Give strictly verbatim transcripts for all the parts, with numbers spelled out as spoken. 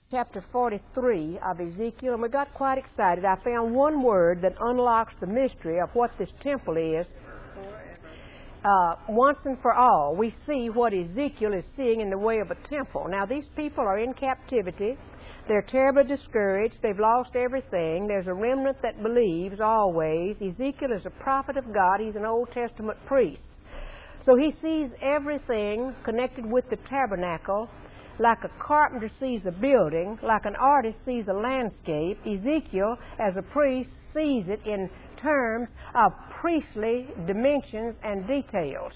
chapter forty-three of Ezekiel, and we got quite excited. I found one word that unlocks the mystery of what this temple is. Uh, once and for all, we see what Ezekiel is seeing in the way of a temple. Now, these people are in captivity. They're terribly discouraged. They've lost everything. There's a remnant that believes always. Ezekiel is a prophet of God. He's an Old Testament priest. So he sees everything connected with the tabernacle like a carpenter sees a building, like an artist sees a landscape. Ezekiel, as a priest, sees it in terms of priestly dimensions and details.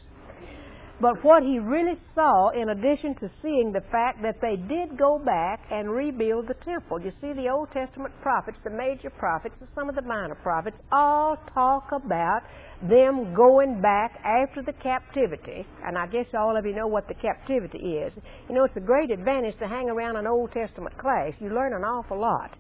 But what he really saw, in addition to seeing the fact that they did go back and rebuild the temple. You see, the Old Testament prophets, the major prophets, and some of the minor prophets, all talk about them going back after the captivity. And I guess all of you know what the captivity is. You know, it's a great advantage to hang around an Old Testament class. You learn an awful lot.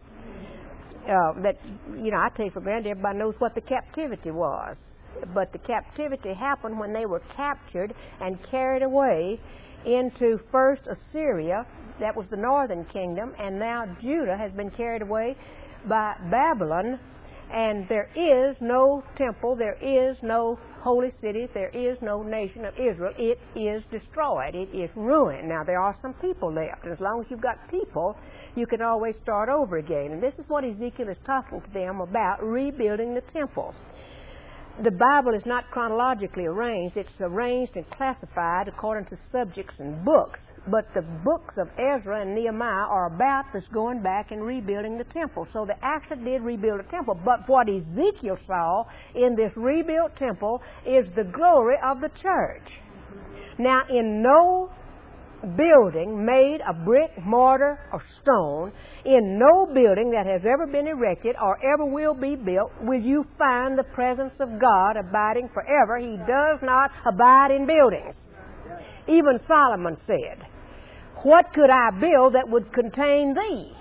Uh, that, you know, I take for granted everybody knows what the captivity was. But the captivity happened when they were captured and carried away into first Assyria, that was the northern kingdom, and now Judah has been carried away by Babylon, and there is no temple, there is no holy city, there is no nation of Israel. It is destroyed, it is ruined. Now there are some people left, and as long as you've got people, you can always start over again. And this is what Ezekiel is talking to them about, rebuilding the temple. The Bible is not chronologically arranged. It's arranged and classified according to subjects and books. But the books of Ezra and Nehemiah are about this going back and rebuilding the temple. So they actually did rebuild the temple. But what Ezekiel saw in this rebuilt temple is the glory of the church. Now, in no building made of brick, mortar, or stone, in no building that has ever been erected or ever will be built, will you find the presence of God abiding forever. He does not abide in buildings. Even Solomon said, "What could I build that would contain thee?"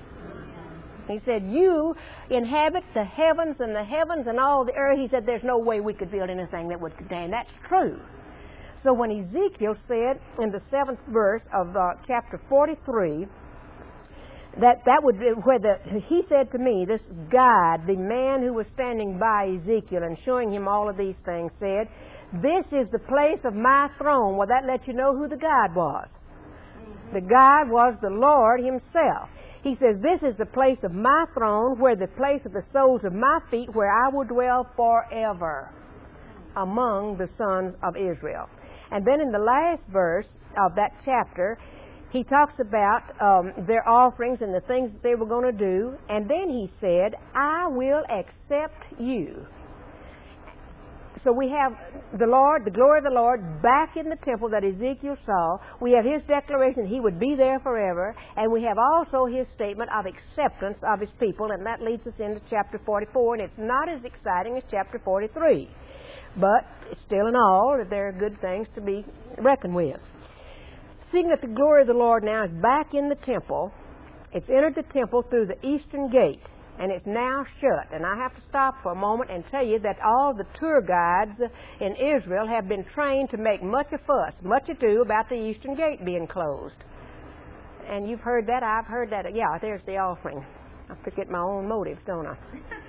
He said, "You inhabit the heavens and the heavens and all the earth." He said, "There's no way we could build anything that would contain." That's true. So when Ezekiel said in the seventh verse of uh, chapter forty-three, that that would be where the, he said to me, this guide, the man who was standing by Ezekiel and showing him all of these things, said, "This is the place of my throne." Well, that lets you know who the guide was. The guide was the Lord himself. He says, "This is the place of my throne, where the place of the soles of my feet, where I will dwell forever among the sons of Israel." And then in the last verse of that chapter, he talks about um, their offerings and the things that they were going to do. And then he said, "I will accept you." So we have the Lord, the glory of the Lord, back in the temple that Ezekiel saw. We have his declaration that he would be there forever. And we have also his statement of acceptance of his people. And that leads us into chapter forty-four. And it's not as exciting as chapter forty-three. But still in all, there are good things to be reckoned with. Seeing that the glory of the Lord now is back in the temple, it's entered the temple through the eastern gate, and it's now shut. And I have to stop for a moment and tell you that all the tour guides in Israel have been trained to make much a fuss, much ado about the eastern gate being closed. And you've heard that, I've heard that. Yeah, there's the offering. I forget my own motives, don't I?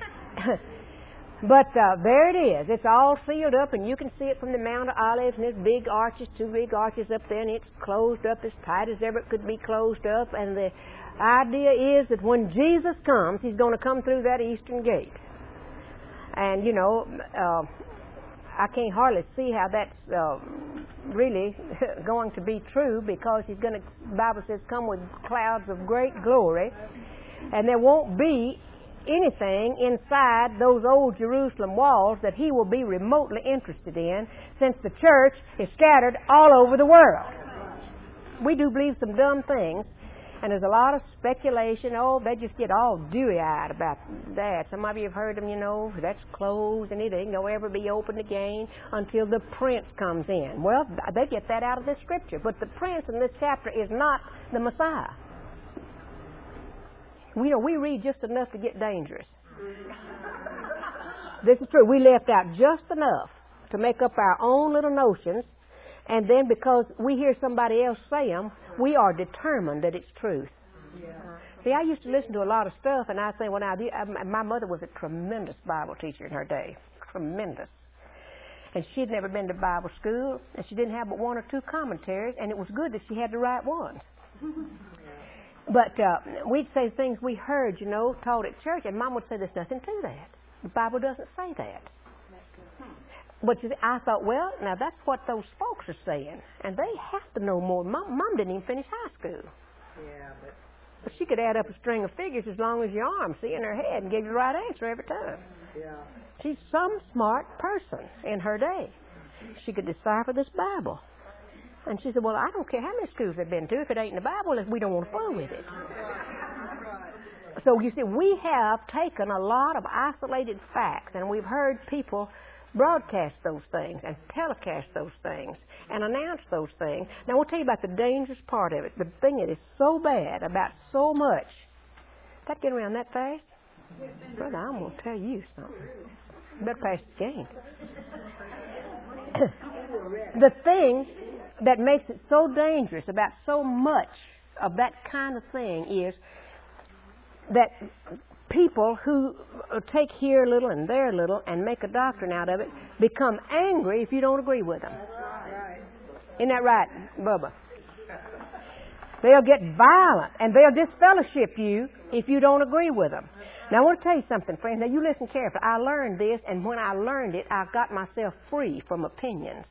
But uh, there it is. It's all sealed up, and you can see it from the Mount of Olives, and there's big arches, two big arches up there, and it's closed up as tight as ever it could be closed up. And the idea is that when Jesus comes, he's going to come through that eastern gate. And, you know, uh, I can't hardly see how that's uh, really going to be true, because he's going to, the Bible says, come with clouds of great glory, and there won't be anything inside those old Jerusalem walls that he will be remotely interested in, since the church is scattered all over the world. We do believe some dumb things, and there's a lot of speculation. Oh, they just get all dewy-eyed about that. Some of you have heard them, you know, that's closed and it ain't going to ever be opened again until the prince comes in. Well, they get that out of this scripture, but the prince in this chapter is not the Messiah. We know we read just enough to get dangerous. This is true. We left out just enough to make up our own little notions, and then because we hear somebody else say them, we are determined that it's truth. See, I used to listen to a lot of stuff, and I say, well, now, my mother was a tremendous Bible teacher in her day. Tremendous. And she'd never been to Bible school, and she didn't have but one or two commentaries, and it was good that she had the right ones. But uh, we'd say things we heard, you know, taught at church, and Mom would say, there's nothing to that. The Bible doesn't say that. But you see, I thought, well, now that's what those folks are saying, and they have to know more. Mom, Mom didn't even finish high school. Yeah, but... but she could add up a string of figures as long as your arm, see, in her head, and give you the right answer every time. Yeah. She's some smart person in her day. She could decipher this Bible. And she said, well, I don't care how many schools they've been to. If it ain't in the Bible, we don't want to fool with it. So you see, we have taken a lot of isolated facts, and we've heard people broadcast those things and telecast those things and announce those things. Now, we'll tell you about the dangerous part of it. The thing that is so bad about so much. Did that get around that fast? Brother, I'm going to tell you something. You better pass the game. The thing that makes it so dangerous about so much of that kind of thing is that people who take here a little and there a little and make a doctrine out of it become angry if you don't agree with them. Isn't that right, Bubba? They'll get violent and they'll disfellowship you if you don't agree with them. Now, I want to tell you something, friends. Now, you listen carefully. I learned this, and when I learned it, I got myself free from opinions.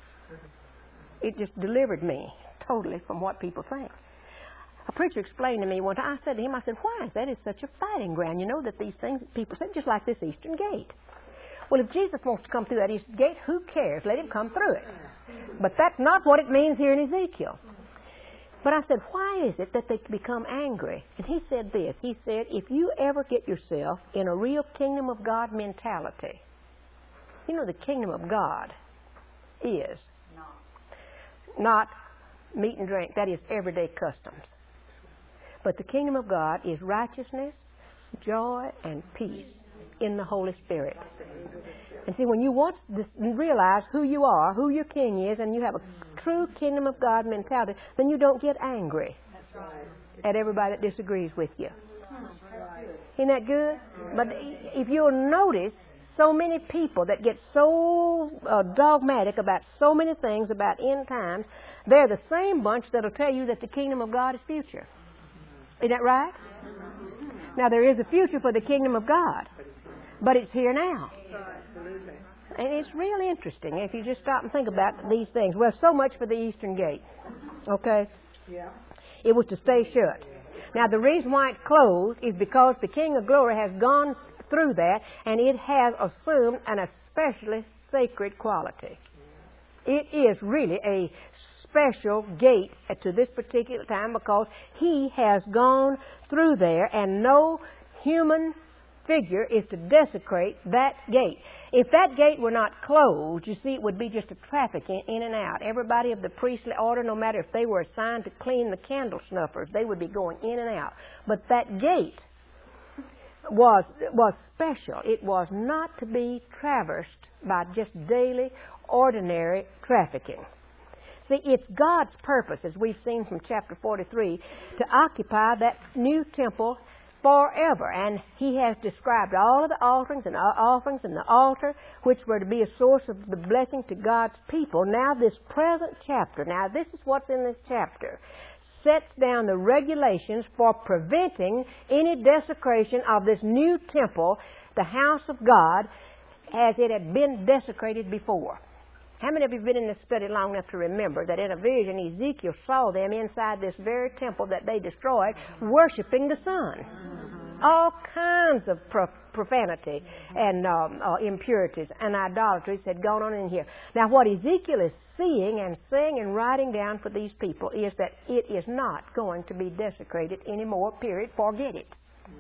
It just delivered me totally from what people think. A preacher explained to me one time, I said to him, I said, why is that? It's such a fighting ground. You know that these things that people say, just like this Eastern Gate. Well, if Jesus wants to come through that Eastern Gate, who cares? Let him come through it. But that's not what it means here in Ezekiel. But I said, why is it that they become angry? And he said this. He said, if you ever get yourself in a real kingdom of God mentality, you know the kingdom of God is not meat and drink. That is everyday customs. But the kingdom of God is righteousness, joy, and peace in the Holy Spirit. And see, when you want to realize who you are, who your king is, and you have a true kingdom of God mentality, then you don't get angry at everybody that disagrees with you. Isn't that good? But if you'll notice, so many people that get so uh, dogmatic about so many things about end times, they're the same bunch that'll tell you that the kingdom of God is future. Isn't that right? Now, there is a future for the kingdom of God, but it's here now. And it's real interesting if you just stop and think about these things. Well, so much for the Eastern Gate. Okay? Yeah. It was to stay shut. Now, the reason why it's closed is because the King of Glory has gone through that, and it has assumed an especially sacred quality. It is really a special gate to this particular time because he has gone through there, and no human figure is to desecrate that gate. If that gate were not closed, you see, it would be just a traffic in, in and out. Everybody of the priestly order, no matter if they were assigned to clean the candle snuffers, they would be going in and out. But that gate was was special. It was not to be traversed by just daily, ordinary trafficking. See, it's God's purpose, as we've seen from chapter forty-three, to occupy that new temple forever. And he has described all of the offerings and offerings and the altar, which were to be a source of the blessing to God's people. Now this present chapter, now this is what's in this chapter, sets down the regulations for preventing any desecration of this new temple, the house of God, as it had been desecrated before. How many of you have been in this study long enough to remember that in a vision Ezekiel saw them inside this very temple that they destroyed, worshiping the sun? All kinds of profanity and um, uh, impurities and idolatries had gone on in here. Now, what Ezekiel is seeing and saying and writing down for these people is that it is not going to be desecrated anymore, period. Forget it.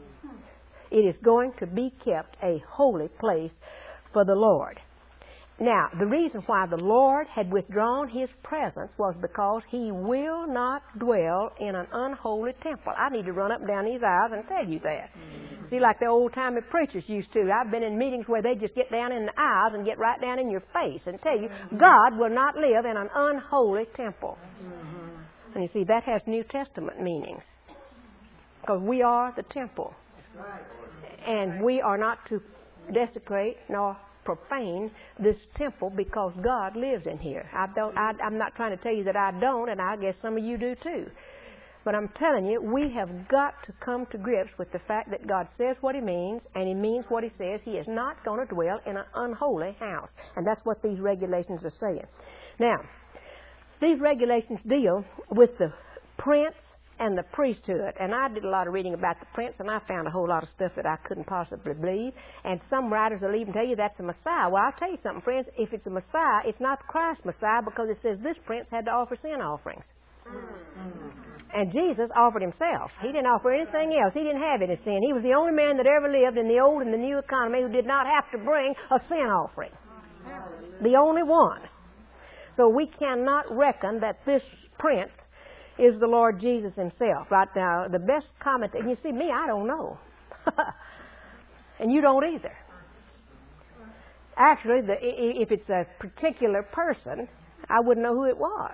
It is going to be kept a holy place for the Lord. Now, the reason why the Lord had withdrawn His presence was because He will not dwell in an unholy temple. I need to run up and down these aisles and tell you that. Mm-hmm. See, like the old-timey preachers used to. I've been in meetings where they just get down in the aisles and get right down in your face and tell you, mm-hmm. God will not live in an unholy temple. Mm-hmm. And you see, that has New Testament meanings. because we are the temple. And we are not to desecrate nor profane this temple because God lives in here. I don't, I, I'm not trying to tell you that I don't, and I guess some of you do too. But I'm telling you, we have got to come to grips with the fact that God says what He means, and He means what He says. He is not going to dwell in an unholy house. And that's what these regulations are saying. Now, these regulations deal with the prince and the priesthood. And I did a lot of reading about the prince, and I found a whole lot of stuff that I couldn't possibly believe. And some writers will even tell you that's a Messiah. Well, I'll tell you something, friends. If it's a Messiah, it's not Christ Messiah, because it says this prince had to offer sin offerings. And Jesus offered Himself. He didn't offer anything else. He didn't have any sin. He was the only man that ever lived in the old and the new economy who did not have to bring a sin offering. The only one. So we cannot reckon that this prince is the Lord Jesus Himself. Right now, the best comment, and you see me, I don't know. And you don't either. Actually, the, if it's a particular person, I wouldn't know who it was.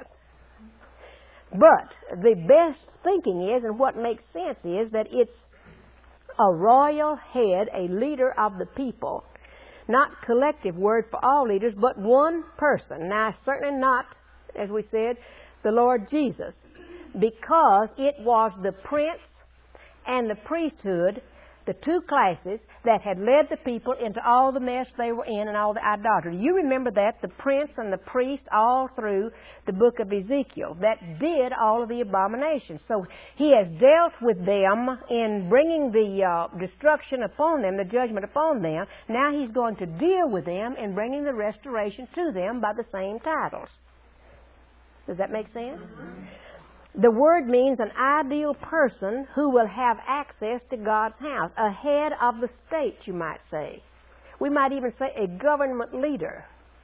But the best thinking is, and what makes sense is, that it's a royal head, a leader of the people. Not collective word for all leaders, but one person. Now, certainly not, as we said, the Lord Jesus, because it was the prince and the priesthood, the two classes that had led the people into all the mess they were in and all the idolatry. You remember that, the prince and the priest all through the book of Ezekiel, that did all of the abominations. So He has dealt with them in bringing the uh, destruction upon them, the judgment upon them. Now He's going to deal with them in bringing the restoration to them by the same titles. Does that make sense? Mm-hmm. The word means an ideal person who will have access to God's house, a head of the state, you might say. We might even say a government leader.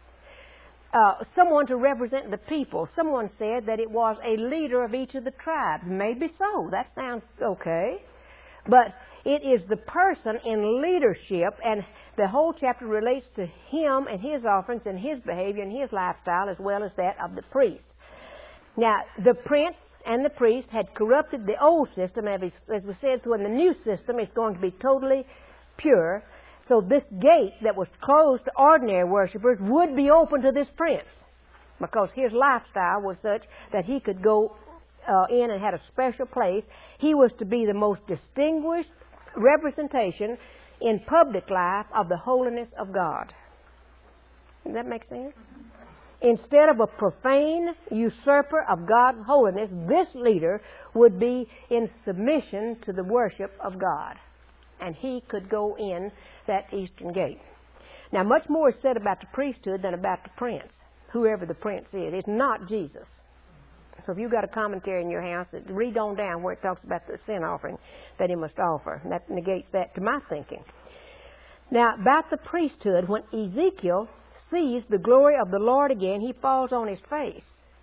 Uh, someone to represent the people. Someone said that it was a leader of each of the tribes. Maybe so. That sounds okay. But it is the person in leadership, and the whole chapter relates to him and his offerings and his behavior and his lifestyle, as well as that of the priest. Now, the prince and the priest had corrupted the old system, as we said, so in the new system it's going to be totally pure. So this gate that was closed to ordinary worshipers would be open to this prince, because his lifestyle was such that he could go uh, in and had a special place. He was to be the most distinguished representation in public life of the holiness of God. Does that make sense? Instead of a profane usurper of God's holiness, this leader would be in submission to the worship of God. And he could go in that eastern gate. Now, much more is said about the priesthood than about the prince, whoever the prince is. It's not Jesus. So if you've got a commentary in your house, read on down where it talks about the sin offering that he must offer. And that negates that to my thinking. Now, about the priesthood, when Ezekiel sees the glory of the Lord again, he falls on his face.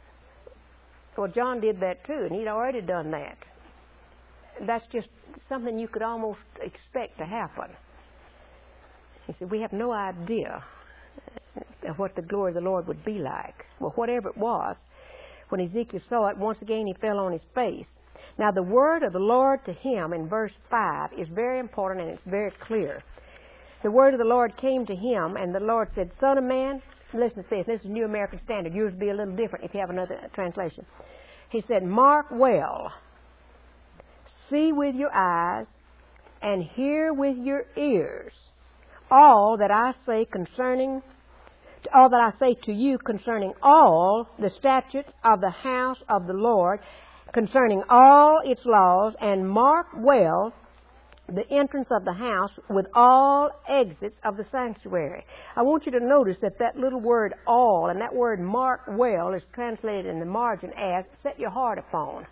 Well, John did that too, and he'd already done that. That's just something you could almost expect to happen. He said, we have no idea of what the glory of the Lord would be like. Well, whatever it was, when Ezekiel saw it, once again he fell on his face. Now, the word of the Lord to him in verse five is very important, and it's very clear. The word of the Lord came to him, and the Lord said, Son of man, listen to this. This is New American Standard. Yours will be a little different if you have another translation. He said, mark well, see with your eyes, and hear with your ears all that I say concerning, all that I say to you concerning all the statutes of the house of the Lord, concerning all its laws, and mark well the entrance of the house with all exits of the sanctuary. I want you to notice that that little word all and that word mark well is translated in the margin as set your heart upon.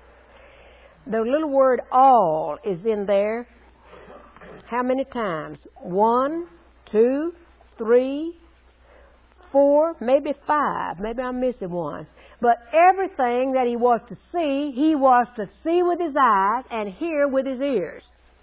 The little word all is in there how many times? One, two, three, four, maybe five. Maybe I'm missing one. But everything that he was to see, he was to see with his eyes and hear with his ears.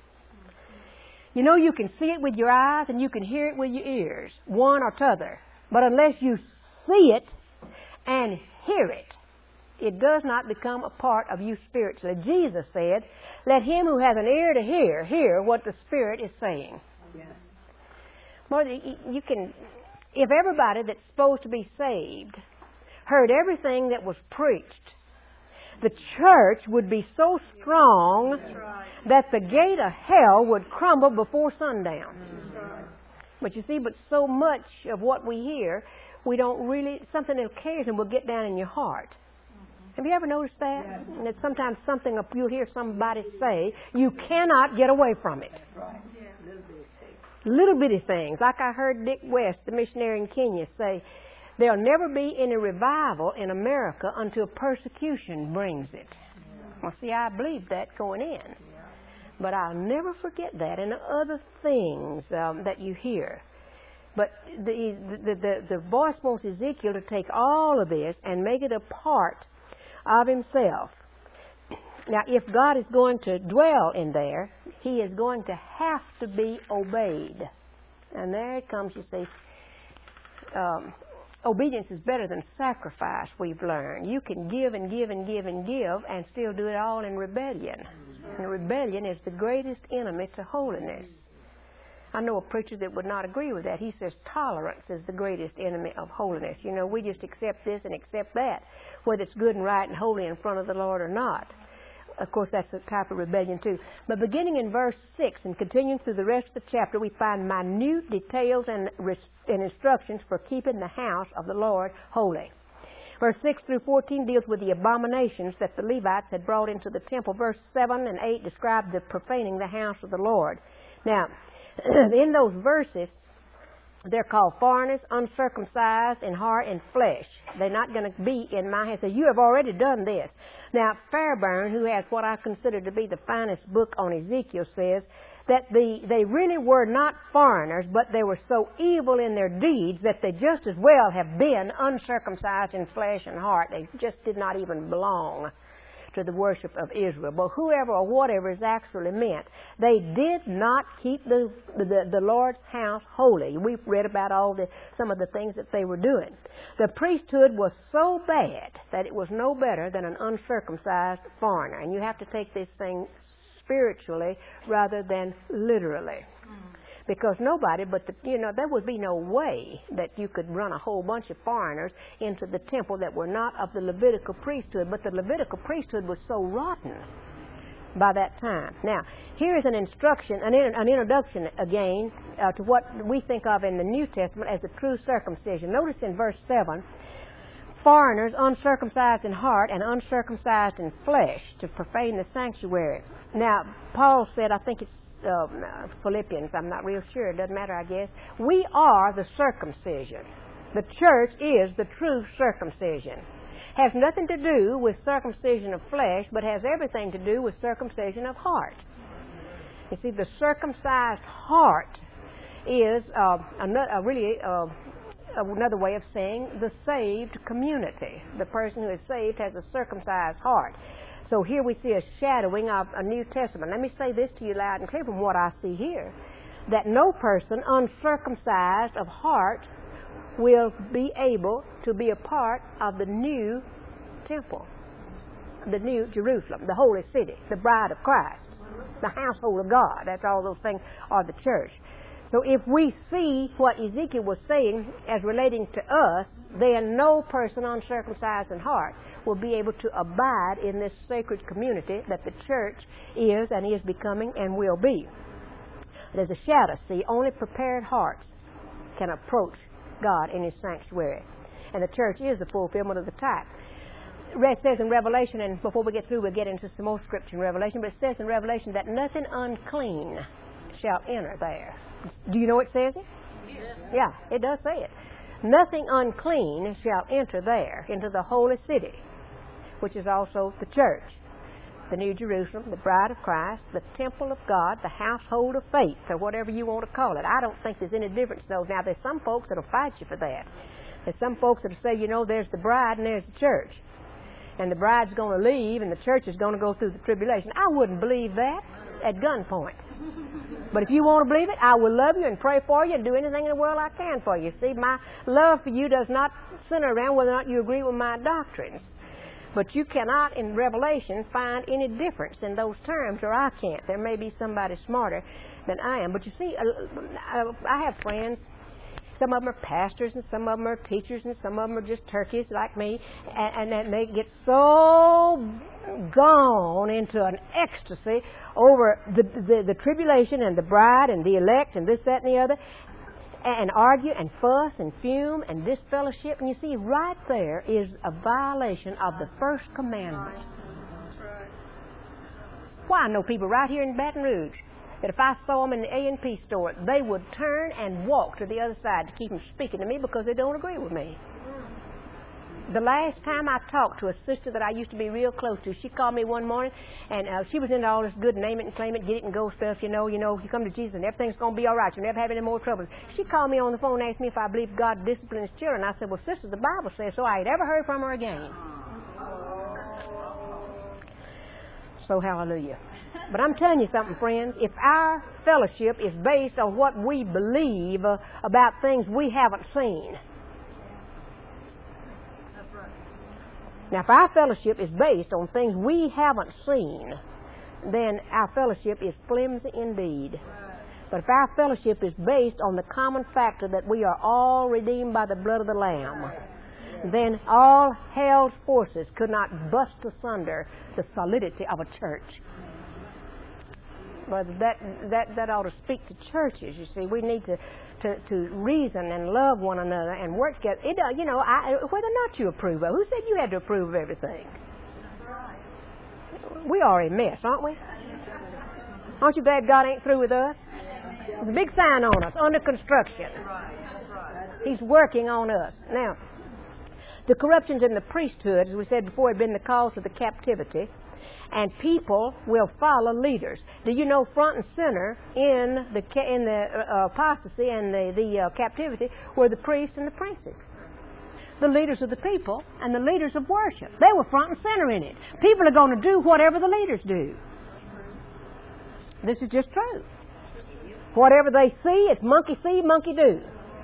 You know, you can see it with your eyes and you can hear it with your ears, one or t'other. But unless you see it and hear it, it does not become a part of you spiritually. Jesus said, let him who has an ear to hear, hear what the Spirit is saying. Yes. Well, you can, if everybody that's supposed to be saved heard everything that was preached, the church would be so strong that the gate of hell would crumble before sundown. But you see, but so much of what we hear, we don't really, something that carries and will get down in your heart. Have you ever noticed that? Yes. And it's sometimes something you'll hear somebody say, you cannot get away from it. Right. Yeah. Little bitty things. Little bitty things. Like I heard Dick West, the missionary in Kenya, say, there'll never be any revival in America until persecution brings it. Yeah. Well, see, I believe that going in. Yeah. But I'll never forget that and the other things um, that you hear. But the, the, the, the voice wants Ezekiel to take all of this and make it a part of himself. Now, if God is going to dwell in there, he is going to have to be obeyed. And there it comes, you see. Um, obedience is better than sacrifice, we've learned. You can give and give and give and give and still do it all in rebellion. And rebellion is the greatest enemy to holiness. I know a preacher that would not agree with that. He says tolerance is the greatest enemy of holiness. You know, we just accept this and accept that, whether it's good and right and holy in front of the Lord or not. Of course, that's a type of rebellion too. But beginning in verse six and continuing through the rest of the chapter, we find minute details and, and instructions for keeping the house of the Lord holy. Verse six through fourteen deals with the abominations that the Levites had brought into the temple. Verse seven and eight describe the profaning the house of the Lord. Now, in those verses, they're called foreigners, uncircumcised in heart and flesh. They're not going to be in my house. So you have already done this. Now, Fairbairn, who has what I consider to be the finest book on Ezekiel, says that the, they really were not foreigners, but they were so evil in their deeds that they just as well have been uncircumcised in flesh and heart. They just did not even belong to the worship of Israel. But whoever or whatever is actually meant, they did not keep the, the, the Lord's house holy. We've read about all the, some of the things that they were doing. The priesthood was so bad that it was no better than an uncircumcised foreigner. And you have to take this thing spiritually rather than literally. Mm. Because nobody, but the, you know, there would be no way that you could run a whole bunch of foreigners into the temple that were not of the Levitical priesthood. But the Levitical priesthood was so rotten by that time. Now, here is an instruction, an, an introduction again uh, to what we think of in the New Testament as the true circumcision. Notice in verse seven, foreigners uncircumcised in heart and uncircumcised in flesh to profane the sanctuary. Now, Paul said, I think it's Um, uh, Philippians, I'm not real sure, it doesn't matter, I guess. We are the circumcision. The church is the true circumcision. Has nothing to do with circumcision of flesh, but has everything to do with circumcision of heart. You see, the circumcised heart is uh, another, uh, really uh, another way of saying the saved community. The person who is saved has a circumcised heart. So here we see a shadowing of a New Testament. Let me say this to you loud and clear from what I see here, that no person uncircumcised of heart will be able to be a part of the new temple, the new Jerusalem, the holy city, the bride of Christ, the household of God. That's all those things are the church. So if we see what Ezekiel was saying as relating to us, then no person uncircumcised in heart will be able to abide in this sacred community that the church is and is becoming and will be. There's a shadow. See, only prepared hearts can approach God in His sanctuary. And the church is the fulfillment of the type. It says in Revelation, and before we get through, we'll get into some more scripture in Revelation, but it says in Revelation that nothing unclean shall enter there. Do you know it says it? Yes. Yeah, it does say it. Nothing unclean shall enter there, into the holy city, which is also the church, the New Jerusalem, the bride of Christ, the temple of God, the household of faith, or whatever you want to call it. I don't think there's any difference in those. Now, there's some folks that will fight you for that. There's some folks that will say, you know, there's the bride and there's the church. And the bride's going to leave and the church is going to go through the tribulation. I wouldn't believe that at gunpoint. But if you want to believe it, I will love you and pray for you and do anything in the world I can for you. See, my love for you does not center around whether or not you agree with my doctrines. But you cannot, in Revelation, find any difference in those terms, or I can't. There may be somebody smarter than I am. But you see, uh, I have friends. Some of them are pastors, and some of them are teachers, and some of them are just turkeys like me. And, and they get so gone into an ecstasy over the, the, the tribulation and the bride and the elect and this, that, and the other, and argue and fuss and fume and disfellowship. And you see, right there is a violation of the first commandment. Why, I know people right here in Baton Rouge that if I saw them in the A and P store, they would turn and walk to the other side to keep them speaking to me because they don't agree with me. The last time I talked to a sister that I used to be real close to, she called me one morning, and uh, she was into all this good name it and claim it, get it and go stuff, you know, you know, you come to Jesus and everything's going to be all right. You'll never have any more trouble. She called me on the phone and asked me if I believe God disciplines children. I said, well, sister, the Bible says so. I ain't ever heard from her again. So, hallelujah. But I'm telling you something, friends. If our fellowship is based on what we believe uh, about things we haven't seen. Now, if our fellowship is based on things we haven't seen, then our fellowship is flimsy indeed. But if our fellowship is based on the common factor that we are all redeemed by the blood of the Lamb, then all hell's forces could not bust asunder the solidity of a church. But that, that, that ought to speak to churches. You see, we need to, to, to reason and love one another and work together. It, uh, you know, I, whether or not you approve of. Who said you had to approve of everything? We are a mess, aren't we? Aren't you glad God ain't through with us? There's a big sign on us, under construction. He's working on us. Now, the corruptions in the priesthood, as we said before, had been the cause of the captivity. And people will follow leaders. Do you know front and center in the in the uh, apostasy and the, the uh, captivity were the priests and the princes? The leaders of the people and the leaders of worship. They were front and center in it. People are going to do whatever the leaders do. This is just true. Whatever they see, it's monkey see, monkey do.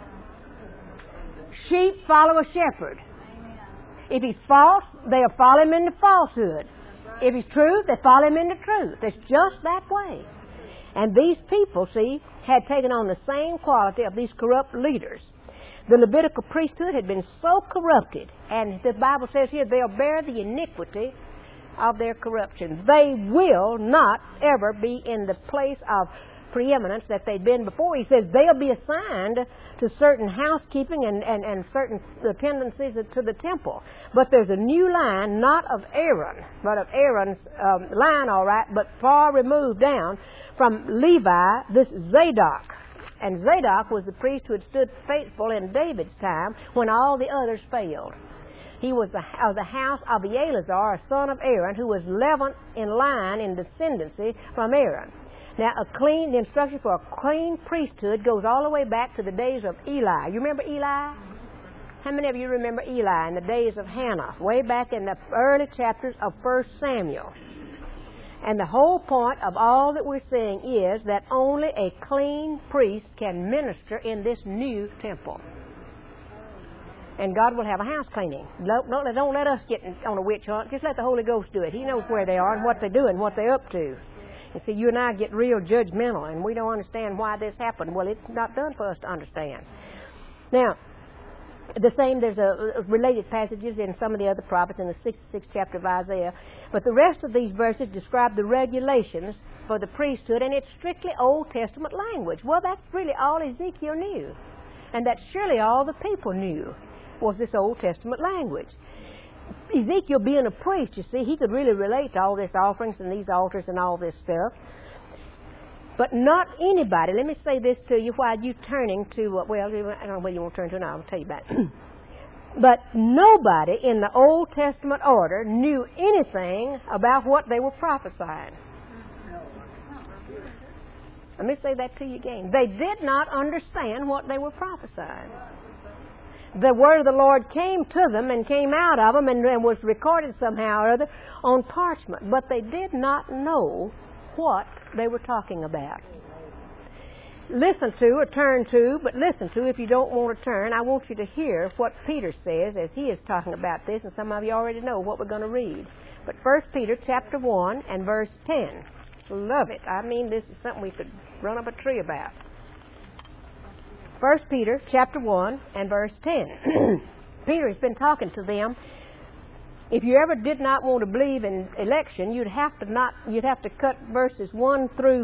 Sheep follow a shepherd. If he's false, they'll follow him into falsehood. If he's true, they follow him into truth. It's just that way. And these people, see, had taken on the same quality of these corrupt leaders. The Levitical priesthood had been so corrupted, and the Bible says here, they'll bear the iniquity of their corruption. They will not ever be in the place of preeminence that they'd been before. He says they'll be assigned to certain housekeeping and, and, and certain tendencies to the temple. But there's a new line, not of Aaron, but of Aaron's um, line, all right, but far removed down from Levi, this Zadok. And Zadok was the priest who had stood faithful in David's time when all the others failed. He was the, of the house of Eleazar, a son of Aaron, who was eleventh in line in descendancy from Aaron. Now, a clean, the instruction for a clean priesthood goes all the way back to the days of Eli. You remember Eli? How many of you remember Eli in the days of Hannah, way back in the early chapters of First Samuel? And the whole point of all that we're saying is that only a clean priest can minister in this new temple. And God will have a house cleaning. Don't, don't, don't let us get on a witch hunt. Just let the Holy Ghost do it. He knows where they are and what they do and what they're up to. You see, you and I get real judgmental, and we don't understand why this happened. Well, it's not done for us to understand. Now, the same, there's a, a related passages in some of the other prophets in the sixty-sixth chapter of Isaiah. But the rest of these verses describe the regulations for the priesthood, and it's strictly Old Testament language. Well, that's really all Ezekiel knew. And that's surely all the people knew, was this Old Testament language. Ezekiel being a priest, you see, he could really relate to all these offerings and these altars and all this stuff. But not anybody, let me say this to you while you turning to, uh, well, I don't know where you want to turn to now, I'll tell you about it. But nobody in the Old Testament order knew anything about what they were prophesying. Let me say that to you again. They did not understand what they were prophesying. The word of the Lord came to them and came out of them and, and was recorded somehow or other on parchment. But they did not know what they were talking about. listen to or turn to, but listen to if you don't want to turn. I want you to hear what Peter says as he is talking about this, and some of you already know what we're going to read. But First Peter chapter one and verse ten. Love it. I mean, this is something we could run up a tree about. First Peter chapter one and verse ten. Peter has been talking to them. If you ever did not want to believe in election, you'd have to not you'd have to cut verses one through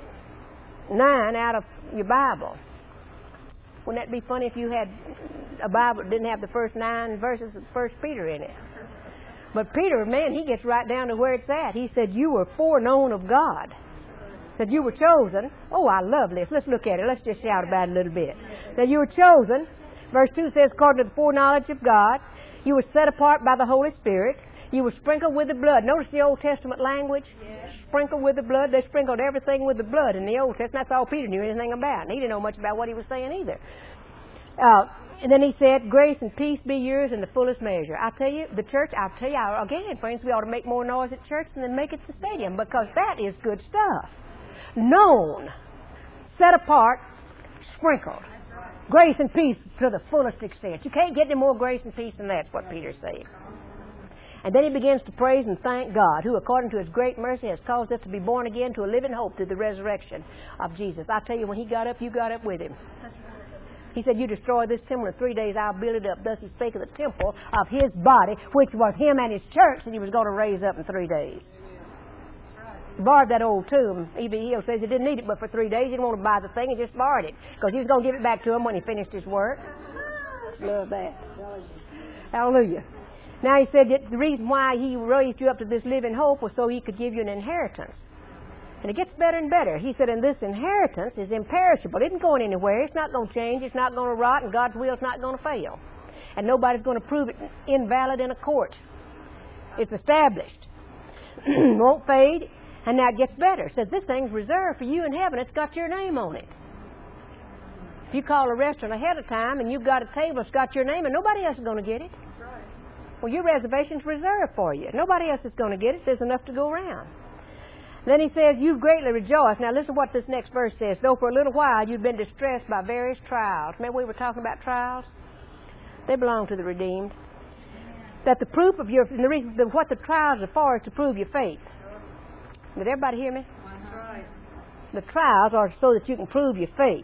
nine out of your Bible. Wouldn't that be funny if you had a Bible that didn't have the first nine verses of First Peter in it? But Peter, man, he gets right down to where it's at. He said, you were foreknown of God. Said you were chosen. Oh, I love this. Let's look at it. Let's just shout about it a little bit. That you were chosen. Verse two says, according to the foreknowledge of God, you were set apart by the Holy Spirit. You were sprinkled with the blood. Notice the Old Testament language? Yes. Sprinkled with the blood. They sprinkled everything with the blood in the Old Testament. That's all Peter knew anything about. And he didn't know much about what he was saying either. Uh, and then he said, grace and peace be yours in the fullest measure. I tell you, the church, I'll tell you, again, friends, we ought to make more noise at church than make it at the stadium, because that is good stuff. Known, set apart, sprinkled. Grace and peace to the fullest extent. You can't get any more grace and peace than that's what Peter's saying. And then he begins to praise and thank God, who according to His great mercy has caused us to be born again to a living hope through the resurrection of Jesus. I tell you, when He got up, you got up with Him. He said, you destroy this temple in three days, I'll build it up. Thus He spake of the temple of His body, which was Him and His church, that He was going to raise up in three days. He borrowed that old tomb. E B Hill says he didn't need it but for three days. He didn't want to buy the thing, he just borrowed it, because he was going to give it back to him when he finished his work. Love that. Hallelujah. Now he said that the reason why He raised you up to this living hope was so He could give you an inheritance. And it gets better and better. He said, and this inheritance is imperishable. It isn't going anywhere. It's not going to change. It's not going to rot. And God's will is not going to fail. And nobody's going to prove it invalid in a court. It's established. Won't fade. And now it gets better. It says, this thing's reserved for you in heaven. It's got your name on it. If you call a restaurant ahead of time and you've got a table that's got your name, and nobody else is going to get it. Well, your reservation's reserved for you. Nobody else is going to get it. There's enough to go around. Then he says, you've greatly rejoiced. Now listen to what this next verse says. Though for a little while you've been distressed by various trials. Remember we were talking about trials? They belong to the redeemed. That the proof of your, and the reason, the, what the trials are for is to prove your faith. Did everybody hear me? The trials are so that you can prove your faith.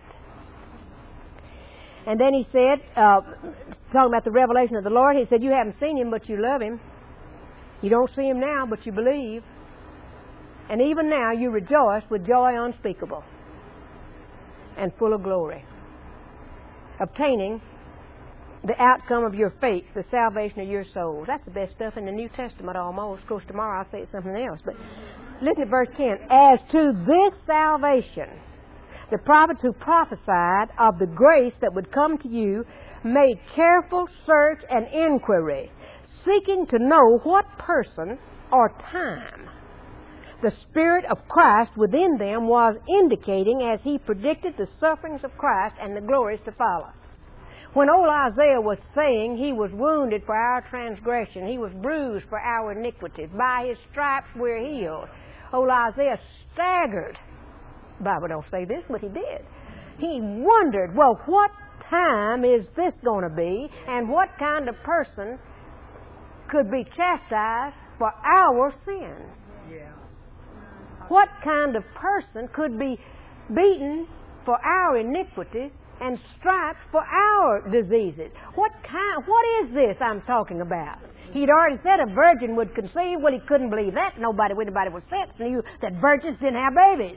And then he said, uh, talking about the revelation of the Lord, he said, you haven't seen Him, but you love Him. You don't see Him now, but you believe. And even now you rejoice with joy unspeakable and full of glory, obtaining the outcome of your faith, the salvation of your souls. That's the best stuff in the New Testament almost. Of course, tomorrow I'll say something else. But listen to verse ten. As to this salvation, the prophets who prophesied of the grace that would come to you made careful search and inquiry, seeking to know what person or time the Spirit of Christ within them was indicating as He predicted the sufferings of Christ and the glories to follow. When old Isaiah was saying He was wounded for our transgression, He was bruised for our iniquities, by His stripes we're healed, old Isaiah staggered. The Bible don't say this, but he did. He wondered, well, what time is this going to be, and what kind of person could be chastised for our sins? Yeah. What kind of person could be beaten for our iniquities and stripes for our diseases? What kind? What is this I'm talking about? He'd already said a virgin would conceive. Well, he couldn't believe that. Nobody, anybody with sense knew that virgins didn't have babies.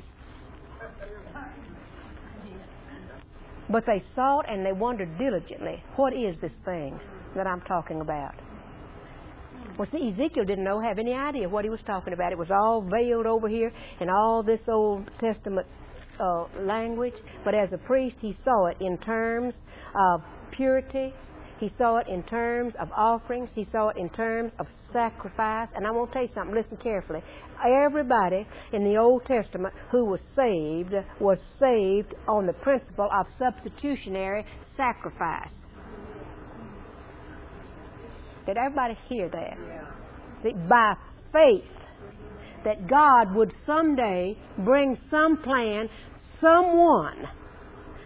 But they sought and they wondered diligently, what is this thing that I'm talking about? Well, see, Ezekiel didn't know, have any idea what he was talking about. It was all veiled over here in all this Old Testament uh, language. But as a priest, he saw it in terms of purity. He saw it in terms of offerings. He saw it in terms of sacrifice. And I want to tell you something. Listen carefully. Everybody in the Old Testament who was saved was saved on the principle of substitutionary sacrifice. Did everybody hear that? Yeah. See, by faith that God would someday bring some plan, someone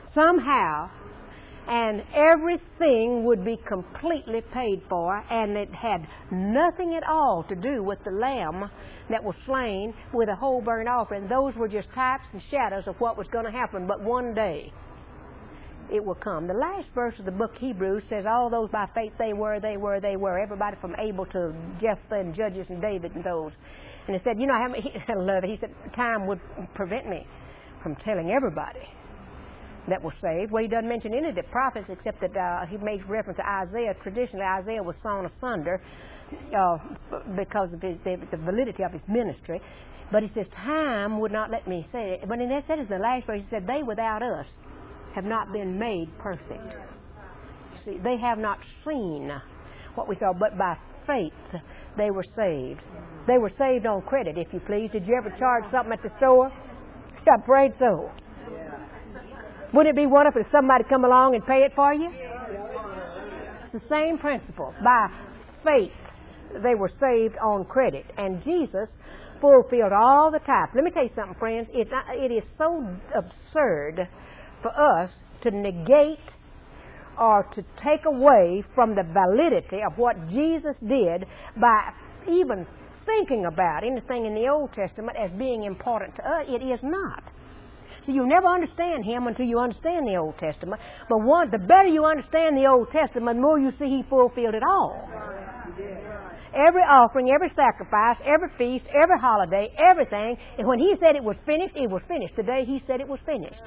somehow, and everything would be completely paid for, and it had nothing at all to do with the lamb that was slain with a whole burnt offering. Those were just types and shadows of what was going to happen. But one day it will come. The last verse of the book Hebrews says, all those by faith they were, they were, they were. Everybody from Abel to Jephthah and Judges and David and those. And it said, you know, how many, I love it. He said, time would prevent me from telling everybody that was saved. Well, he doesn't mention any of the prophets except that uh, he made reference to Isaiah. Traditionally, Isaiah was sawn asunder uh, because of his, the, the validity of his ministry. But he says, time would not let me say it. But in that said, in the last verse, he said, they without us have not been made perfect. See, they have not seen what we saw, but by faith they were saved. They were saved on credit, if you please. Did you ever charge something at the store? I prayed so. Wouldn't it be wonderful if somebody come along and pay it for you? It's the same principle. By faith, they were saved on credit. And Jesus fulfilled all the types. Let me tell you something, friends. It, it is so absurd for us to negate or to take away from the validity of what Jesus did by even thinking about anything in the Old Testament as being important to us. It is not. So you'll never understand Him until you understand the Old Testament. But one, the better you understand the Old Testament, the more you see He fulfilled it all. Every offering, every sacrifice, every feast, every holiday, everything. And when He said it was finished, it was finished. Today He said it was finished.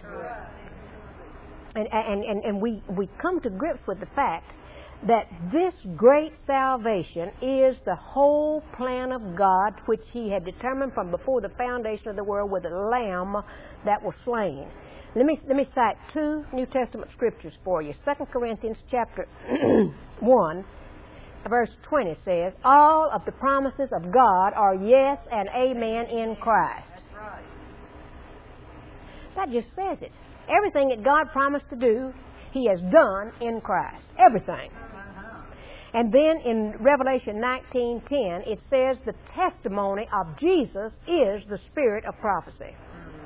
And, and, and, and we, we come to grips with the fact that this great salvation is the whole plan of God, which He had determined from before the foundation of the world with a lamb that was slain. Let me, let me cite two New Testament scriptures for you. Second Corinthians chapter one, verse twenty says, all of the promises of God are yes and amen in Christ. That just says it. Everything that God promised to do, He has done in Christ. Everything. And then in Revelation nineteen ten, it says the testimony of Jesus is the spirit of prophecy.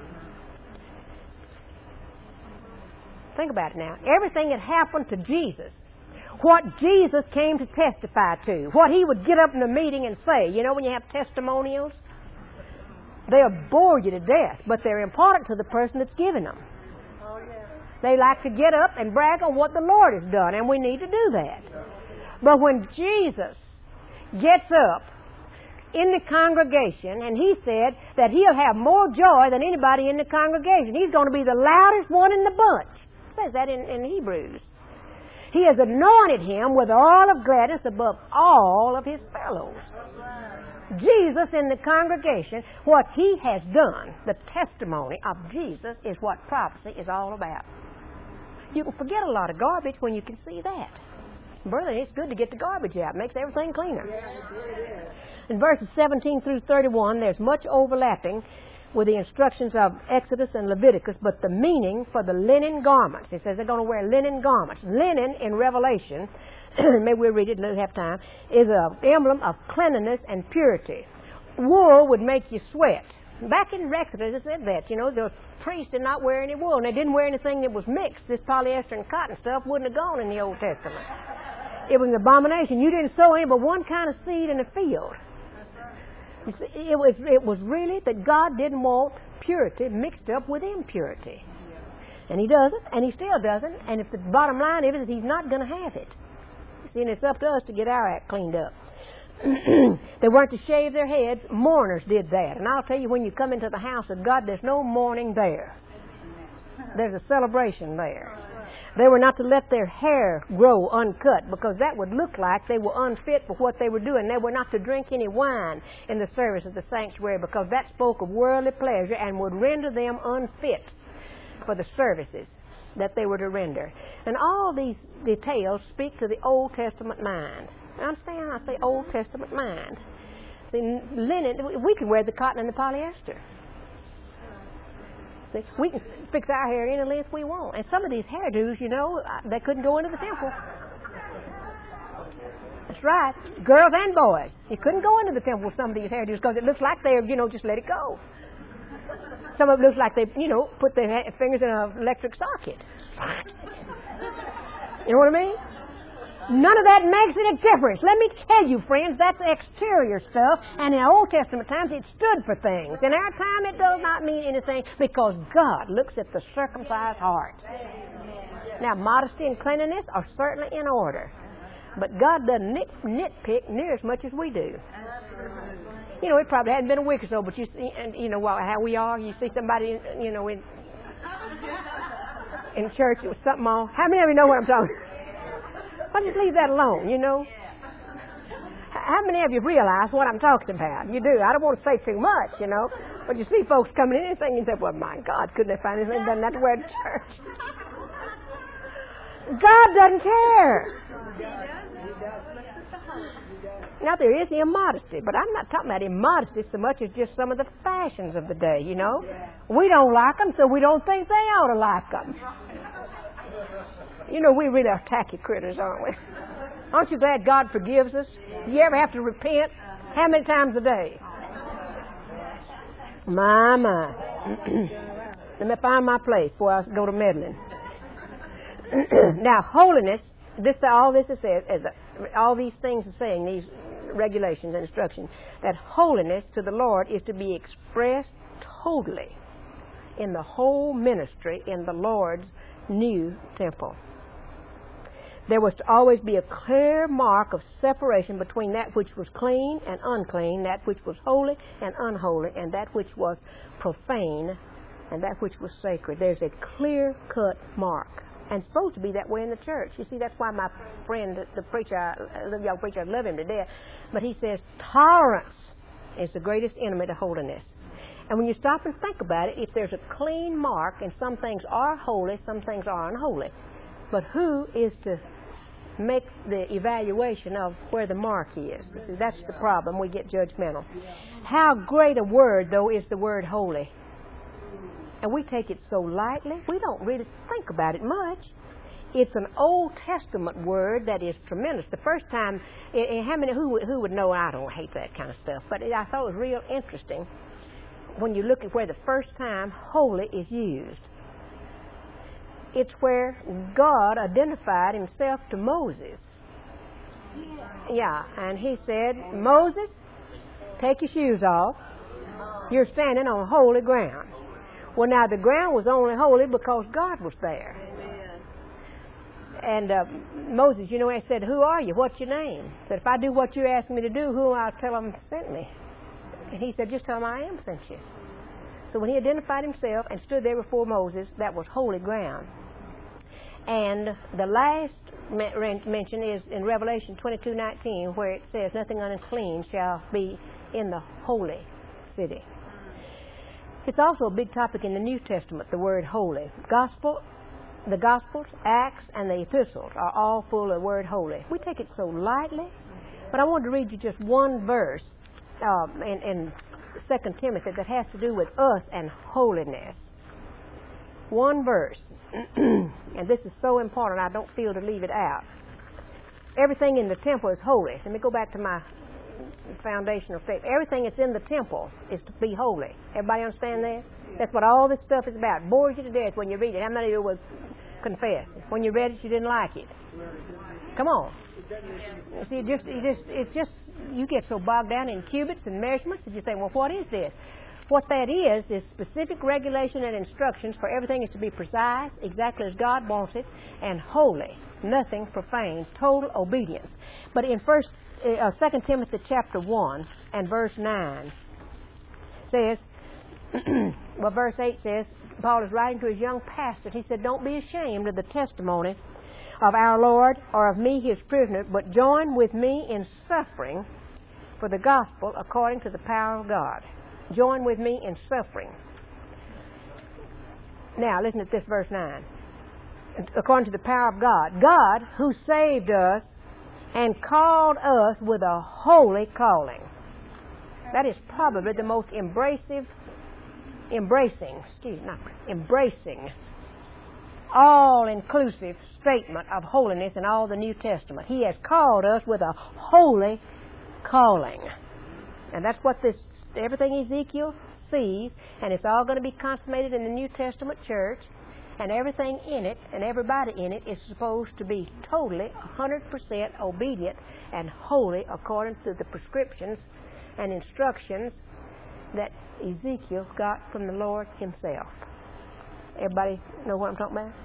Think about it now. Everything that happened to Jesus, what Jesus came to testify to, what He would get up in a meeting and say. You know, when you have testimonials, they'll bore you to death, but they're important to the person that's giving them. They like to get up and brag on what the Lord has done, and we need to do that. But when Jesus gets up in the congregation and He said that He'll have more joy than anybody in the congregation, He's going to be the loudest one in the bunch. It says that in, in Hebrews. He has anointed Him with all of gladness above all of His fellows. Jesus in the congregation, what He has done, the testimony of Jesus is what prophecy is all about. You can forget a lot of garbage when you can see that. Brother, it's good to get the garbage out. It makes everything cleaner. In verses seventeen through thirty-one, there's much overlapping with the instructions of Exodus and Leviticus, but the meaning for the linen garments. It says they're going to wear linen garments. Linen in Revelation, maybe we'll read it, don't have time, is an emblem of cleanliness and purity. Wool would make you sweat. Back in Exodus, it said that, you know, the priests did not wear any wool, and they didn't wear anything that was mixed. This polyester and cotton stuff wouldn't have gone in the Old Testament. It was an abomination. You didn't sow any but one kind of seed in the field. You see, it was, it was really that God didn't want purity mixed up with impurity. And He doesn't, and He still doesn't, and if the bottom line is that He's not going to have it. See, and it's up to us to get our act cleaned up. They weren't to shave their heads. Mourners did that. And I'll tell you, when you come into the house of God, there's no mourning there. There's a celebration there. They were not to let their hair grow uncut, because that would look like they were unfit for what they were doing. They were not to drink any wine in the service of the sanctuary, because that spoke of worldly pleasure and would render them unfit for the services that they were to render. And all these details speak to the Old Testament mind. Understand? I say Old Testament mind. See, linen, we can wear the cotton and the polyester. See, we can fix our hair any length we want. And some of these hairdos, you know, they couldn't go into the temple. That's right. Girls and boys. You couldn't go into the temple with some of these hairdos because it looks like they're, you know, just let it go. Some of it looks like they, you know, put their fingers in an electric socket. You know what I mean? None of that makes any difference. Let me tell you, friends, that's exterior stuff, and in Old Testament times it stood for things. In our time it does not mean anything because God looks at the circumcised heart. Now, modesty and cleanliness are certainly in order, but God doesn't nit- nitpick near as much as we do. You know, it probably hadn't been a week or so, but you see, and you know how we are. You see somebody, you know, in in church with something on. How many of you know what I'm talking about? Why don't you leave that alone, you know? How many of you realize what I'm talking about? You do. I don't want to say too much, you know. But you see folks coming in and saying, you say, well, my God, couldn't they find anything done that to wear to church? God doesn't care. Now, there is immodesty, but I'm not talking about immodesty so much as just some of the fashions of the day, you know. We don't like them, so we don't think they ought to like them. You know, we really are tacky critters, aren't we? Aren't you glad God forgives us? Do you ever have to repent? How many times a day? My, my. Let me find my place before I go to meddling. Now, holiness, this all this is says, as a, all these things are saying, these regulations and instructions, that holiness to the Lord is to be expressed totally in the whole ministry in the Lord's new temple. There was to always be a clear mark of separation between that which was clean and unclean, that which was holy and unholy, and that which was profane and that which was sacred. There's a clear-cut mark. And it's supposed to be that way in the church. You see, that's why my friend, the preacher, the young preacher, I love him to death, but he says tolerance is the greatest enemy to holiness. And when you stop and think about it, if there's a clean mark, and some things are holy, some things are unholy, but who is to make the evaluation of where the mark is? See, that's the problem. We get judgmental. How great a word, though, is the word holy. And we take it so lightly, we don't really think about it much. It's an Old Testament word that is tremendous. The first time, and how many, who, who would know, I don't hate that kind of stuff, but I thought it was real interesting when you look at where the first time holy is used. It's where God identified himself to Moses. Yeah, and he said, Moses, take your shoes off. You're standing on holy ground. Well, now, the ground was only holy because God was there. Amen. And uh, Moses, you know, he said, who are you? What's your name? He said, if I do what you asked me to do, who I'll tell them sent me? And he said, just tell them I am sent you. So when he identified himself and stood there before Moses, that was holy ground. And the last mention is in Revelation twenty-two nineteen, where it says, nothing unclean shall be in the holy city. It's also a big topic in the New Testament, the word holy. Gospel, the Gospels, Acts, and the Epistles are all full of the word holy. We take it so lightly, but I wanted to read you just one verse um, in, in Second Timothy that has to do with us and holiness. One verse, and this is so important I don't feel to leave it out. Everything in the temple is holy. Let me go back to my foundational faith. Everything that's in the temple is to be holy. Everybody understand that? That's what all this stuff is about. It bores you to death when you read it. How many of you would confess? When you read it, you didn't like it. Come on. You see, just, you just, it's just, you get so bogged down in cubits and measurements that you think, well, what is this? What that is, is specific regulation and instructions for everything is to be precise, exactly as God wants it, and holy. Nothing profane. Total obedience. But in first, uh, Second Timothy chapter one and verse nine says, well, verse eight says, Paul is writing to his young pastor. He said, don't be ashamed of the testimony of our Lord or of me, his prisoner, but join with me in suffering for the gospel according to the power of God. Join with me in suffering. Now, listen to this verse nine. According to the power of God. God, who saved us and called us with a holy calling. That is probably the most embracive, embracing, excuse me, not embracing, all-inclusive statement of holiness in all the New Testament. He has called us with a holy calling. And that's what this, everything Ezekiel sees, and it's all going to be consummated in the New Testament church. And everything in it and everybody in it is supposed to be totally one hundred percent obedient and holy according to the prescriptions and instructions that Ezekiel got from the Lord himself. Everybody know what I'm talking about?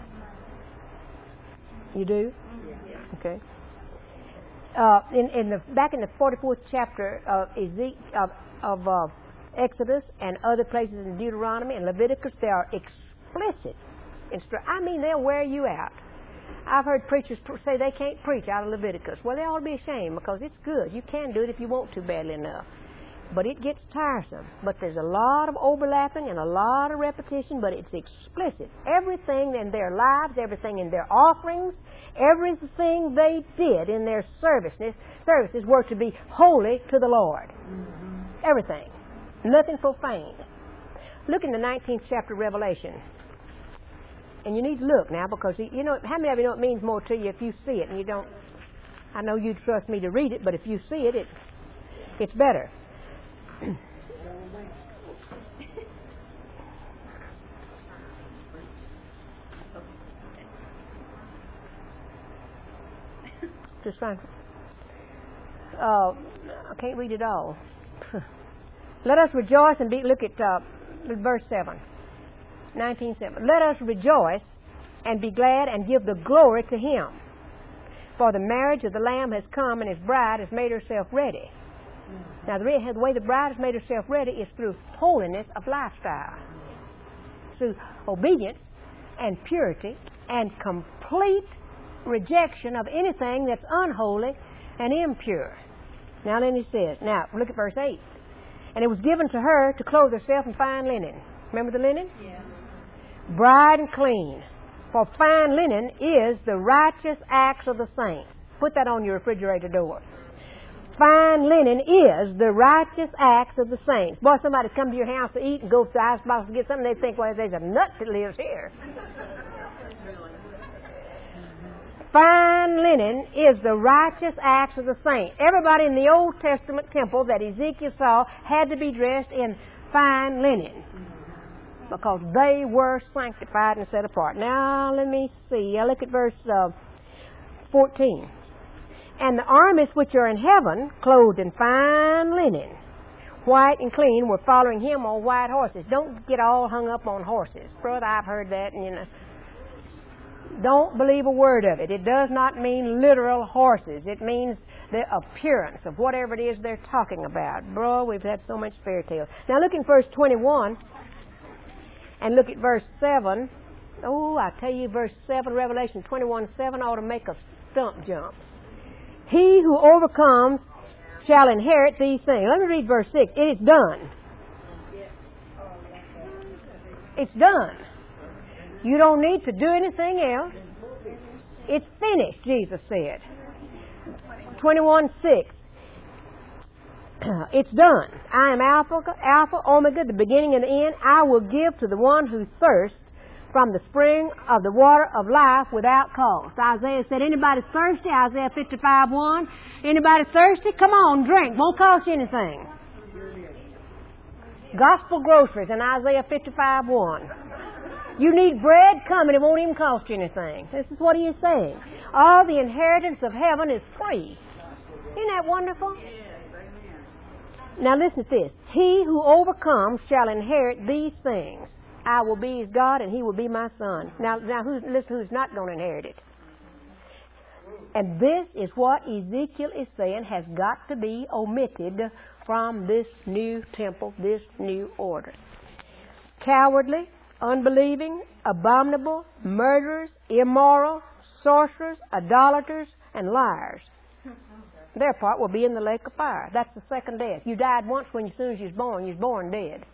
You do? Okay. Uh, in, in the back in the forty-fourth chapter of Ezekiel, of, of uh, Exodus and other places in Deuteronomy and Leviticus, they are explicit. Instru- I mean, they'll wear you out. I've heard preachers pr- say they can't preach out of Leviticus. Well, they ought to be ashamed because it's good. You can do it if you want to badly enough. But it gets tiresome. But there's a lot of overlapping and a lot of repetition, but it's explicit. Everything in their lives, everything in their offerings, everything they did in their services, services were to be holy to the Lord. Mm-hmm. Everything. Nothing profane. Look in the nineteenth chapter of Revelation. And you need to look now because, you know, how many of you know it means more to you if you see it and you don't? I know you trust me to read it, but if you see it, it it's better. Just fine. Uh, I can't read it all. Let us rejoice and be. Look at uh, verse seven. nineteen seven. Let us rejoice and be glad and give the glory to Him. For the marriage of the Lamb has come and His bride has made herself ready. Now, the way the bride has made herself ready is through holiness of lifestyle, through obedience and purity and complete rejection of anything that's unholy and impure. Now, then He says, now, look at verse eight. And it was given to her to clothe herself in fine linen. Remember the linen? Yeah. Bright and clean. For fine linen is the righteous acts of the saints. Put that on your refrigerator door. Fine linen is the righteous acts of the saints. Boy, somebody come to your house to eat and go to the icebox to get something, they think, well, there's a nut that lives here. Fine linen is the righteous acts of the saints. Everybody in the Old Testament temple that Ezekiel saw had to be dressed in fine linen because they were sanctified and set apart. Now, let me see. I look at verse uh, fourteen. And the armies which are in heaven, clothed in fine linen, white and clean, were following Him on white horses. Don't get all hung up on horses. Brother, I've heard that, and you know. Don't believe a word of it. It does not mean literal horses. It means the appearance of whatever it is they're talking about. Bro, we've had so much fairy tales. Now look in verse twenty-one and look at verse seven. Oh, I tell you, verse seven, Revelation twenty-one seven ought to make a stump jump. He who overcomes shall inherit these things. Let me read verse six. It is done. It's done. You don't need to do anything else. It's finished, Jesus said. twenty-one six. It's done. I am Alpha, Alpha, Omega, the beginning and the end. I will give to the one who thirsts from the spring of the water of life without cost. Isaiah said, anybody thirsty? Isaiah fifty-five one. Anybody thirsty? Come on, drink. Won't cost you anything. Gospel groceries in Isaiah fifty-five one. You need bread? Come and it won't even cost you anything. This is what he is saying. All the inheritance of heaven is free. Isn't that wonderful? Now listen to this. He who overcomes shall inherit these things. I will be his God and he will be my son. Now, now who's, listen, who's not going to inherit it? And this is what Ezekiel is saying has got to be omitted from this new temple, this new order. Cowardly, unbelieving, abominable, murderers, immoral, sorcerers, idolaters, and liars. Their part will be in the lake of fire. That's the second death. You died once when as soon as you was born. You was born dead.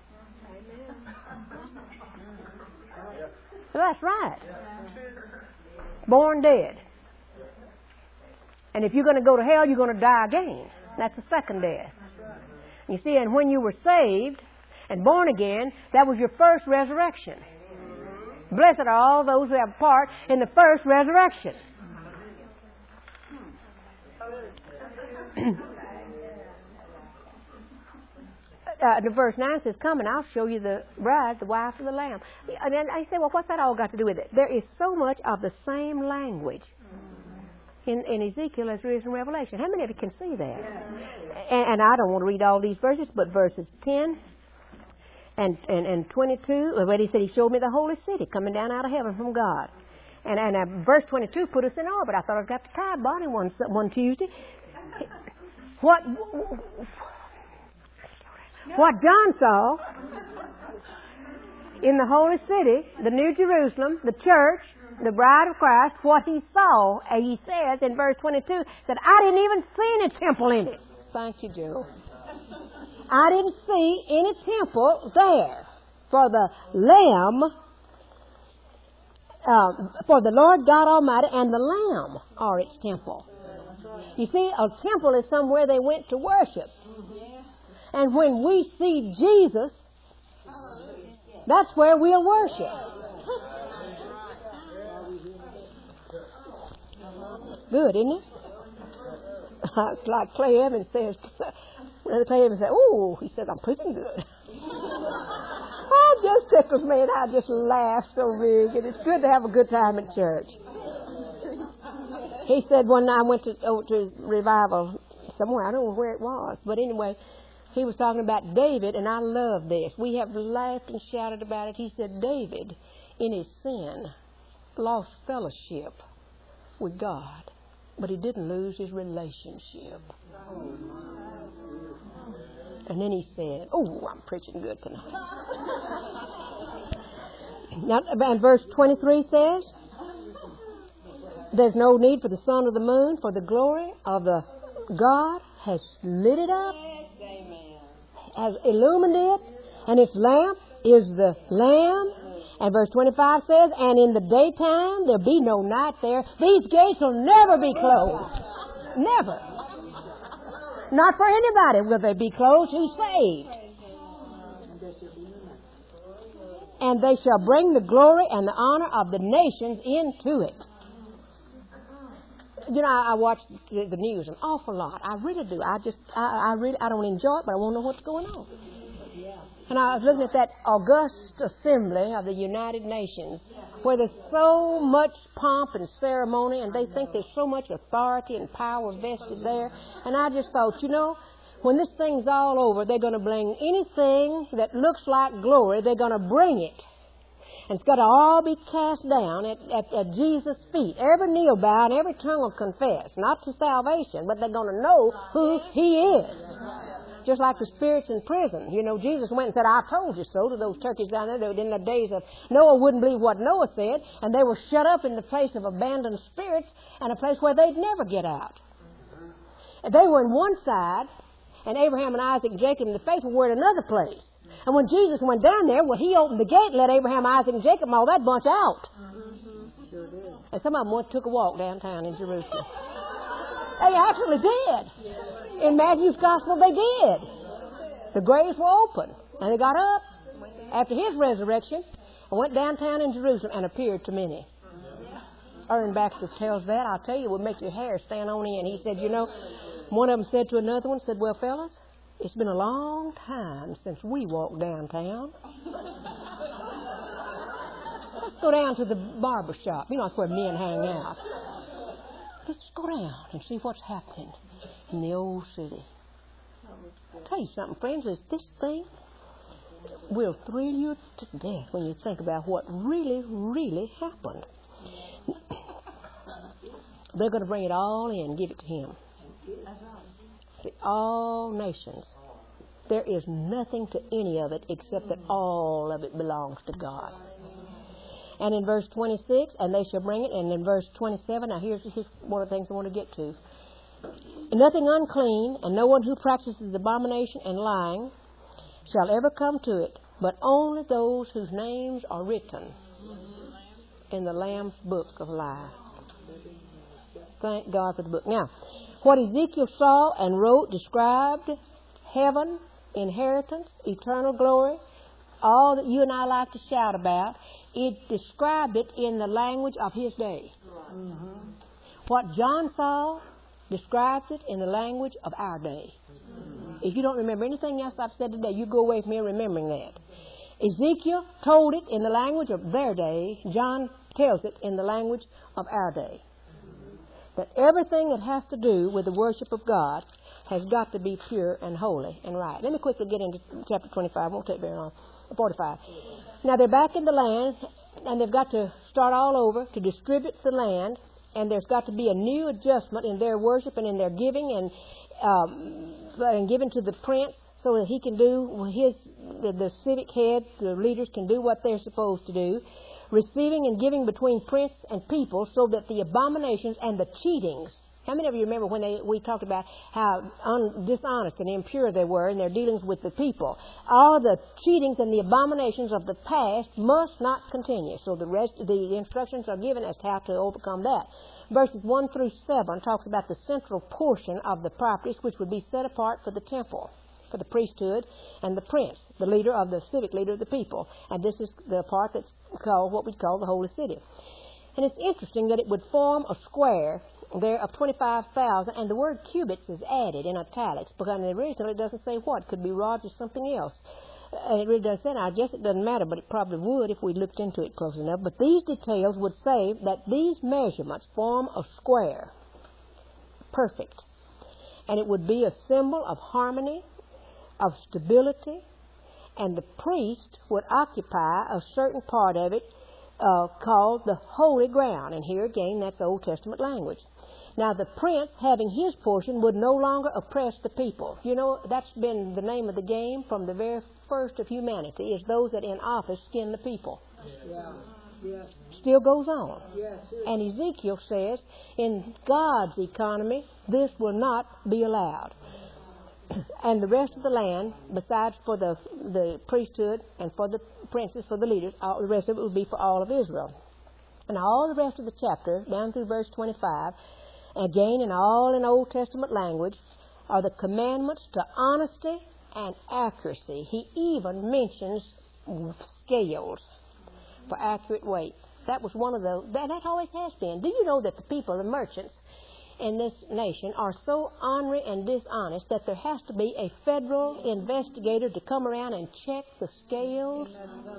So that's right. Born dead. And if you're going to go to hell, you're going to die again. That's the second death. You see, and when you were saved and born again, that was your first resurrection. Blessed are all those who have part in the first resurrection. uh, the verse nine says, come and I'll show you the bride, the wife of the Lamb. And then I say, well, what's that all got to do with it? There is so much of the same language in, in Ezekiel as there is in Revelation. How many of you can see that? And, and I don't want to read all these verses, but verses ten and, and, and twenty-two, where he said he showed me the holy city coming down out of heaven from God. And, and uh, verse twenty-two put us in orbit. I thought I was going to have to tie Bonnie one, one Tuesday. What... What John saw in the holy city, the New Jerusalem, the church, the bride of Christ, what he saw, and he says in verse twenty-two, that I didn't even see any temple in it. Thank you, Joe. I didn't see any temple there. For the Lamb, uh, for the Lord God Almighty and the Lamb are its temple. You see, a temple is somewhere they went to worship. And when we see Jesus, that's where we'll worship. Good, isn't it? Like Clay Evans says, Clay Evans said, oh, he said, I'm preaching good. Oh, it just tickles me, and I just laugh so big, and it's good to have a good time at church. He said one night I went to, over to revival somewhere, I don't know where it was, but anyway, he was talking about David, and I love this. We have laughed and shouted about it. He said David, in his sin, lost fellowship with God, but he didn't lose his relationship. And then he said, oh, I'm preaching good tonight. Now, and verse twenty-three says, there's no need for the sun or the moon, for the glory of the God has lit it up, has illumined it, and its lamp is the Lamb. And verse twenty-five says, and in the daytime there'll be no night there. These gates will never be closed. Never. Not for anybody will they be closed who's saved. And they shall bring the glory and the honor of the nations into it. You know, I, I watch the, the news an awful lot. I really do. I just, I, I really, I don't enjoy it, but I want to know what's going on. And I was looking at that august assembly of the United Nations, where there's so much pomp and ceremony, and they think there's so much authority and power vested there. And I just thought, you know, when this thing's all over, they're going to bring anything that looks like glory, they're going to bring it. And it's got to all be cast down at, at, at Jesus' feet. Every knee will bow and every tongue will confess. Not to salvation, but they're going to know who He is. Just like the spirits in prison. You know, Jesus went and said, I told you so to those turkeys down there. They were in the days of Noah, wouldn't believe what Noah said. And they were shut up in the place of abandoned spirits and a place where they'd never get out. And they were in one side, and Abraham and Isaac and Jacob and the faithful were in another place. And when Jesus went down there, well, He opened the gate and let Abraham, Isaac, and Jacob and all that bunch out. Mm-hmm. Sure did. And some of them once took a walk downtown in Jerusalem. They actually did. In Matthew's Gospel, they did. The graves were open. And they got up after His resurrection and went downtown in Jerusalem and appeared to many. Aaron Baxter tells that. I'll tell you, it would make your hair stand on end. He said, you know, one of them said to another one, said, well, fellas, it's been a long time since we walked downtown. Let's go down to the barber shop. You know, that's where men hang out. Let's go down and see what's happening in the old city. I'll tell you something, friends, is this thing will thrill you to death when you think about what really, really happened. They're going to bring it all in and give it to Him. See, all nations. There is nothing to any of it except that all of it belongs to God. And in verse twenty-six, and they shall bring it, and in verse twenty-seven, now here's, here's one of the things I want to get to. Nothing unclean, and no one who practices abomination and lying shall ever come to it, but only those whose names are written in the Lamb's book of life. Thank God for the book. Now, what Ezekiel saw and wrote described heaven, inheritance, eternal glory, all that you and I like to shout about. It described it in the language of his day. Mm-hmm. What John saw describes it in the language of our day. Mm-hmm. If you don't remember anything else I've said today, you go away from here remembering that. Ezekiel told it in the language of their day. John tells it in the language of our day. That everything that has to do with the worship of God has got to be pure and holy and right. Let me quickly get into chapter twenty-five. It won't take very long. forty-five. Now they're back in the land, and they've got to start all over to distribute the land, and there's got to be a new adjustment in their worship and in their giving, and um, and given to the prince so that he can do his, the, the civic head, the leaders can do what they're supposed to do. Receiving and giving between prince and people so that the abominations and the cheatings. How many of you remember when they, we talked about how un, dishonest and impure they were in their dealings with the people? All the cheatings and the abominations of the past must not continue. So the rest, the instructions are given as to how to overcome that. Verses one through seven talks about the central portion of the properties which would be set apart for the temple, for the priesthood and the prince, the leader of the civic leader of the people. And this is the part that's called what we call the Holy City. And it's interesting that it would form a square there of twenty-five thousand, and the word cubits is added in italics, because in the original it doesn't say what. It could be rods or something else. And it really doesn't say. I guess it doesn't matter, but it probably would if we looked into it close enough. But these details would say that these measurements form a square. Perfect. And it would be a symbol of harmony, of stability, and the priest would occupy a certain part of it uh, called the holy ground. And here again, that's Old Testament language. Now, the prince, having his portion, would no longer oppress the people. You know, that's been the name of the game from the very first of humanity, is those that in office skin the people. Yeah. Yeah. Still goes on. Yes. And Ezekiel says, in God's economy, this will not be allowed. And the rest of the land, besides for the the priesthood and for the princes, for the leaders, all, the rest of it will be for all of Israel. And all the rest of the chapter, down through verse twenty-five, again in all in Old Testament language, are the commandments to honesty and accuracy. He even mentions scales for accurate weight. That was one of the, that, that always has been. Do you know that the people, the merchants in this nation, are so ornery and dishonest that there has to be a federal investigator to come around and check the scales?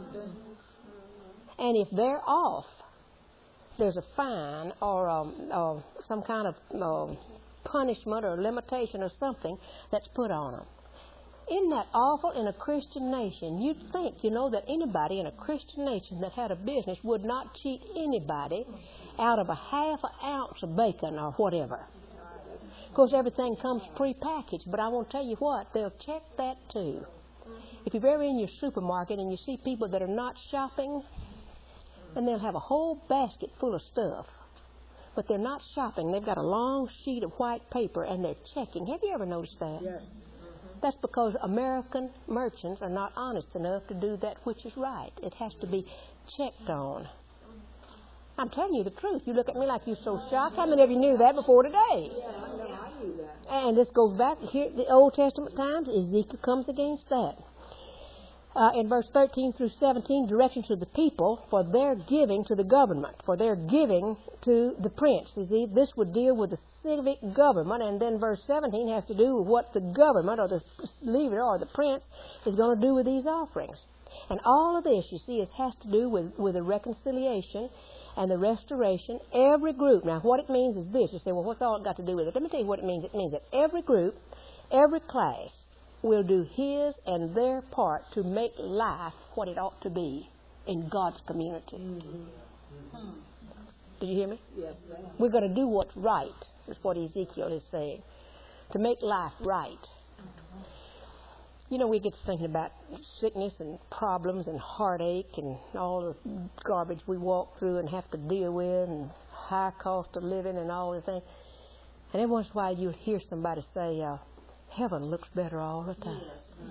And if they're off, there's a fine or um, uh, some kind of uh, punishment or limitation or something that's put on them. Isn't that awful in a Christian nation? You'd think, you know, that anybody in a Christian nation that had a business would not cheat anybody out of a half an ounce of bacon or whatever. Of course, everything comes pre-packaged, but I won't tell you what, they'll check that too. If you're ever in your supermarket and you see people that are not shopping, and they'll have a whole basket full of stuff, but they're not shopping. They've got a long sheet of white paper and they're checking. Have you ever noticed that? Yes. That's because American merchants are not honest enough to do that which is right. It has to be checked on. I'm telling you the truth. You look at me like you're so shocked. How many of you knew that before today? Yeah, I know, I knew that. And this goes back here, the Old Testament times. Ezekiel comes against that. Uh, in verse thirteen through seventeen, directions to the people for their giving to the government, for their giving to the prince. You see, this would deal with the civic government, and then verse seventeen has to do with what the government or the leader or the prince is going to do with these offerings. And all of this, you see, it has to do with, with the reconciliation and the restoration. Every group. Now, what it means is this. You say, well, what's all it got to do with it? Let me tell you what it means. It means that every group, every class, will do his and their part to make life what it ought to be in God's community. Mm-hmm. Did you hear me? Yes, ma'am. We're going to do what's right, is what Ezekiel is saying, to make life right. Mm-hmm. You know, we get thinking about sickness and problems and heartache and all the garbage we walk through and have to deal with and high cost of living and all the things. And every once in a while you hear somebody say, uh, heaven looks better all the time.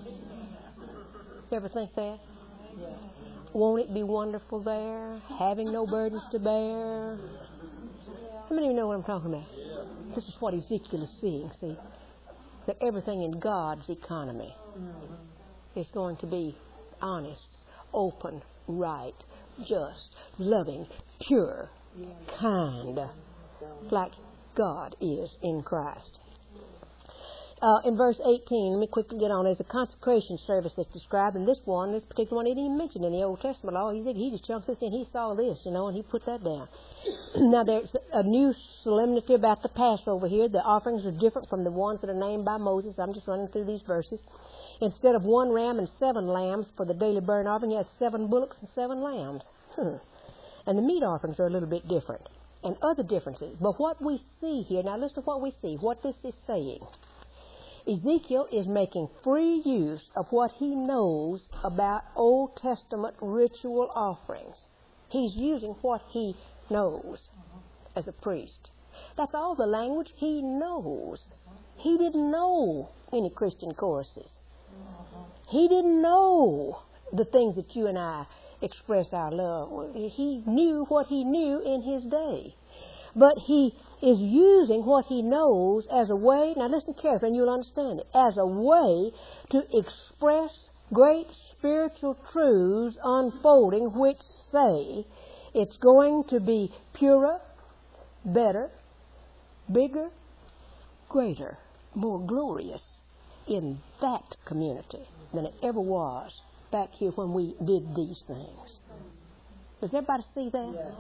You ever think that? Yeah. Won't it be wonderful there, having no burdens to bear? How many of you know what I'm talking about? This is what Ezekiel is seeing, see? That everything in God's economy is going to be honest, open, right, just, loving, pure, kind, like God is in Christ. Uh, in verse eighteen, let me quickly get on. There's a consecration service that's described, and this one, this particular one, he didn't even mention in the Old Testament law. He, he just chunks this in. He saw this, you know, and he put that down. Now, there's a new solemnity about the Passover here. The offerings are different from the ones that are named by Moses. I'm just running through these verses. Instead of one ram and seven lambs for the daily burnt offering, he has seven bullocks and seven lambs. Hmm. And the meat offerings are a little bit different, and other differences. But what we see here, now listen to what we see, what this is saying. Ezekiel is making free use of what he knows about Old Testament ritual offerings. He's using what he knows as a priest. That's all the language he knows. He didn't know any Christian choruses. He didn't know the things that you and I express our love. He knew what he knew in his day. But he is using what he knows as a way, now listen carefully and you'll understand it, as a way to express great spiritual truths unfolding which say it's going to be purer, better, bigger, greater, more glorious in that community than it ever was back here when we did these things. Does everybody see that? Yeah.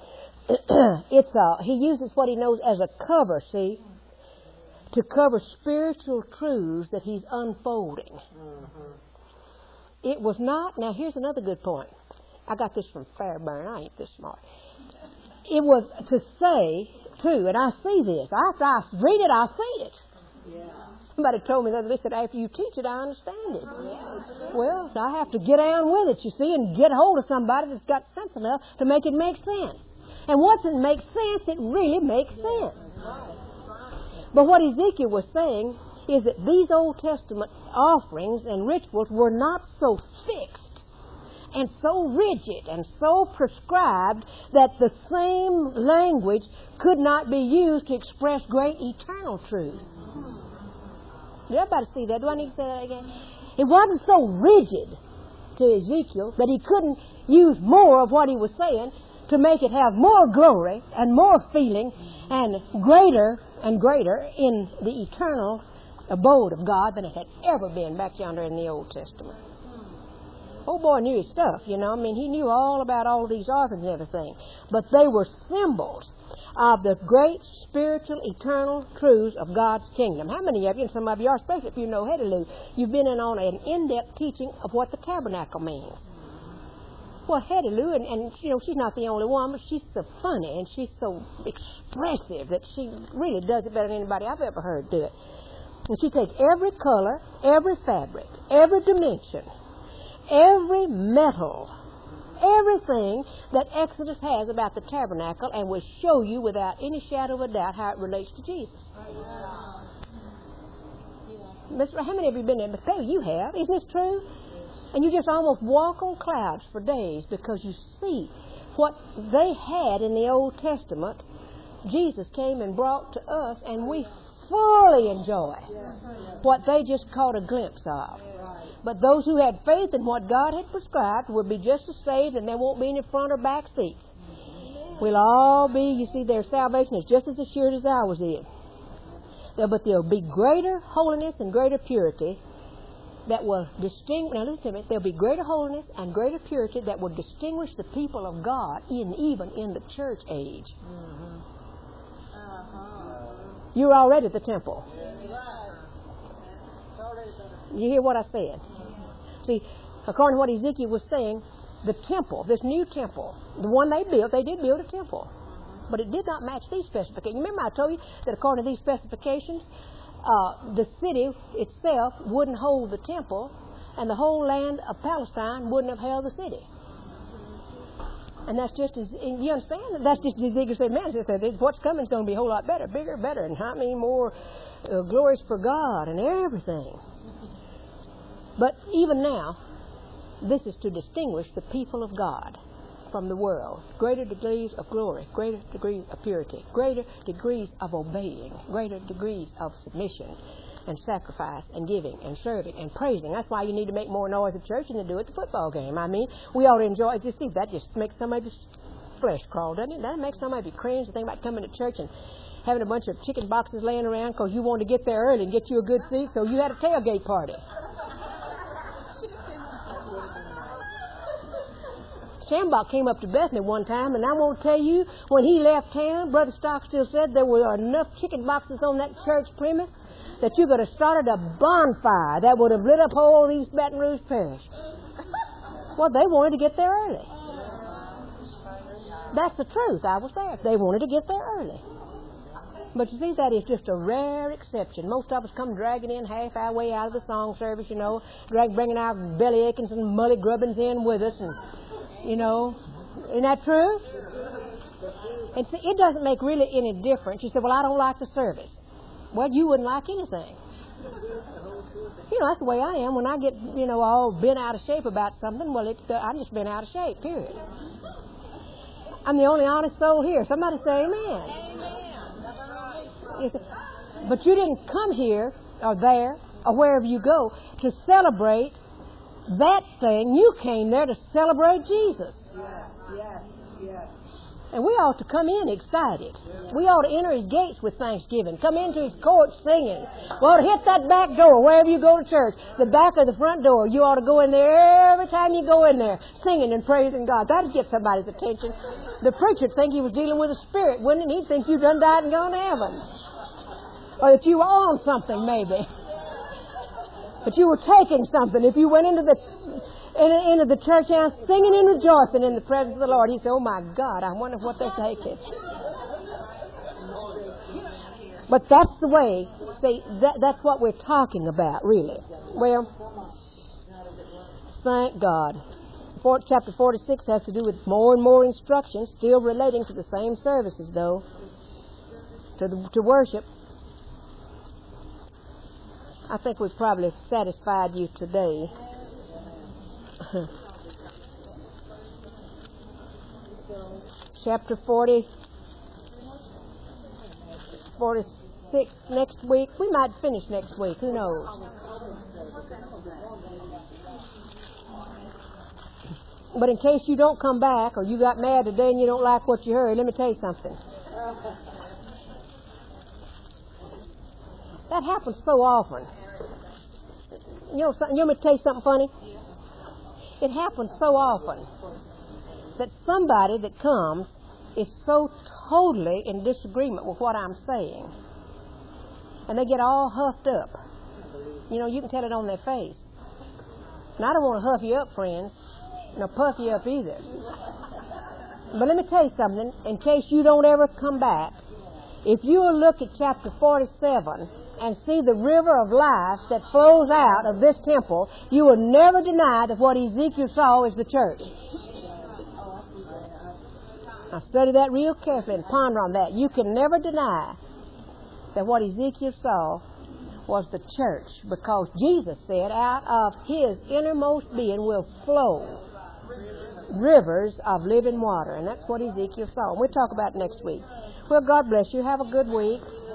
It's a, he uses what he knows as a cover, see, to cover spiritual truths that he's unfolding. Uh-huh. It was not, now here's another good point. I got this from Fairburn. I ain't this smart. It was to say, too, and I see this. After I read it, I see it. Yeah. Somebody told me that they said, after you teach it, I understand it. Yeah. Well, I have to get down with it, you see, and get hold of somebody that's got sense enough to make it make sense. And once it makes sense, it really makes sense. But what Ezekiel was saying is that these Old Testament offerings and rituals were not so fixed and so rigid and so prescribed that the same language could not be used to express great eternal truth. Did everybody see that? Do I need to say that again? It wasn't so rigid to Ezekiel that he couldn't use more of what he was saying to make it have more glory and more feeling and greater and greater in the eternal abode of God than it had ever been back yonder in the Old Testament. Old boy knew his stuff, you know. I mean, he knew all about all of these offerings and everything. But they were symbols of the great spiritual, eternal truths of God's kingdom. How many of you, and some of you are, especially if you know Hedelu, you've been in on an in-depth teaching of what the tabernacle means? Well, Hedelu, and, and you know, she's not the only one, but she's so funny and she's so expressive that she really does it better than anybody I've ever heard do it. And she takes every color, every fabric, every dimension, every metal, everything that Exodus has about the tabernacle, and will show you without any shadow of a doubt how it relates to Jesus. Mister How many of you have been there? But you have. Isn't this true? And you just almost walk on clouds for days because you see what they had in the Old Testament. Jesus came and brought to us, and we fully enjoy what they just caught a glimpse of. But those who had faith in what God had prescribed will be just as saved, and there won't be any front or back seats. We'll all be, you see, their salvation is just as assured as ours is. There, but there'll be greater holiness and greater purity that will distinguish, now listen to me, there'll be greater holiness and greater purity that will distinguish the people of God in even in the church age. Mm-hmm. Uh-huh. You're already at the temple. You hear what I said? See, according to what Ezekiel was saying, the temple, this new temple, the one they built, they did build a temple. But it did not match these specifications. Remember I told you that according to these specifications, uh, the city itself wouldn't hold the temple, and the whole land of Palestine wouldn't have held the city. And that's just as, you understand? That's just as Ezekiel said, man, what's coming is going to be a whole lot better, bigger, better, and how many more uh, glories for God and everything. But even now, this is to distinguish the people of God from the world. Greater degrees of glory, greater degrees of purity, greater degrees of obeying, greater degrees of submission and sacrifice and giving and serving and praising. That's why you need to make more noise at church than you do at the football game. I mean, we ought to enjoy it. Just see, that just makes somebody's flesh crawl, doesn't it? That makes somebody cringe to think about coming to church and having a bunch of chicken boxes laying around because you wanted to get there early and get you a good seat, so you had a tailgate party. Shambach came up to Bethany one time, and I won't tell you, when he left town, Brother Stockstill said there were enough chicken boxes on that church premise that you could have started a bonfire that would have lit up whole East Baton Rouge Parish. Well, they wanted to get there early. That's the truth. I was there. They wanted to get there early. But you see, that is just a rare exception. Most of us come dragging in half our way out of the song service, you know, drag, bringing our belly achings and mully grubbins in with us, and you know, isn't that true? And see, it doesn't make really any difference. You say, well, I don't like the service. Well, you wouldn't like anything. You know, that's the way I am. When I get, you know, all bent out of shape about something, well, it's, uh, I'm just been out of shape, period. I'm the only honest soul here. Somebody say amen. Amen. But you didn't come here or there or wherever you go to celebrate that thing. You came there to celebrate Jesus. Yes, yes, yes. And we ought to come in excited. We ought to enter His gates with thanksgiving. Come into His courts singing. We ought to hit that back door wherever you go to church. The back or the front door. You ought to go in there every time you go in there, singing and praising God. That'd get somebody's attention. The preacher'd think he was dealing with a spirit, wouldn't he? He'd think you done died and gone to heaven. Or that you were on something, maybe. But you were taking something. If you went into the into the church house singing and rejoicing in the presence of the Lord, he said, oh my God, I wonder what they're taking. But that's the way, see, that, that's what we're talking about, really. Well, thank God. For, chapter forty-six has to do with more and more instructions, still relating to the same services, though, to, the, to worship. I think we've probably satisfied you today. Chapter forty, forty-six next week. We might finish next week. Who knows? But in case you don't come back, or you got mad today and you don't like what you heard, let me tell you something. That happens so often. You know something? You want me to tell you something funny? It happens so often that somebody that comes is so totally in disagreement with what I'm saying, and they get all huffed up. You know, you can tell it on their face. And I don't want to huff you up, friends, nor puff you up either. But let me tell you something, in case you don't ever come back. If you will look at chapter forty-seven and see the river of life that flows out of this temple, you will never deny that what Ezekiel saw is the church. Now study that real carefully and ponder on that. You can never deny that what Ezekiel saw was the church, because Jesus said out of His innermost being will flow rivers of living water. And that's what Ezekiel saw. And we'll talk about it next week. Well, God bless you. Have a good week.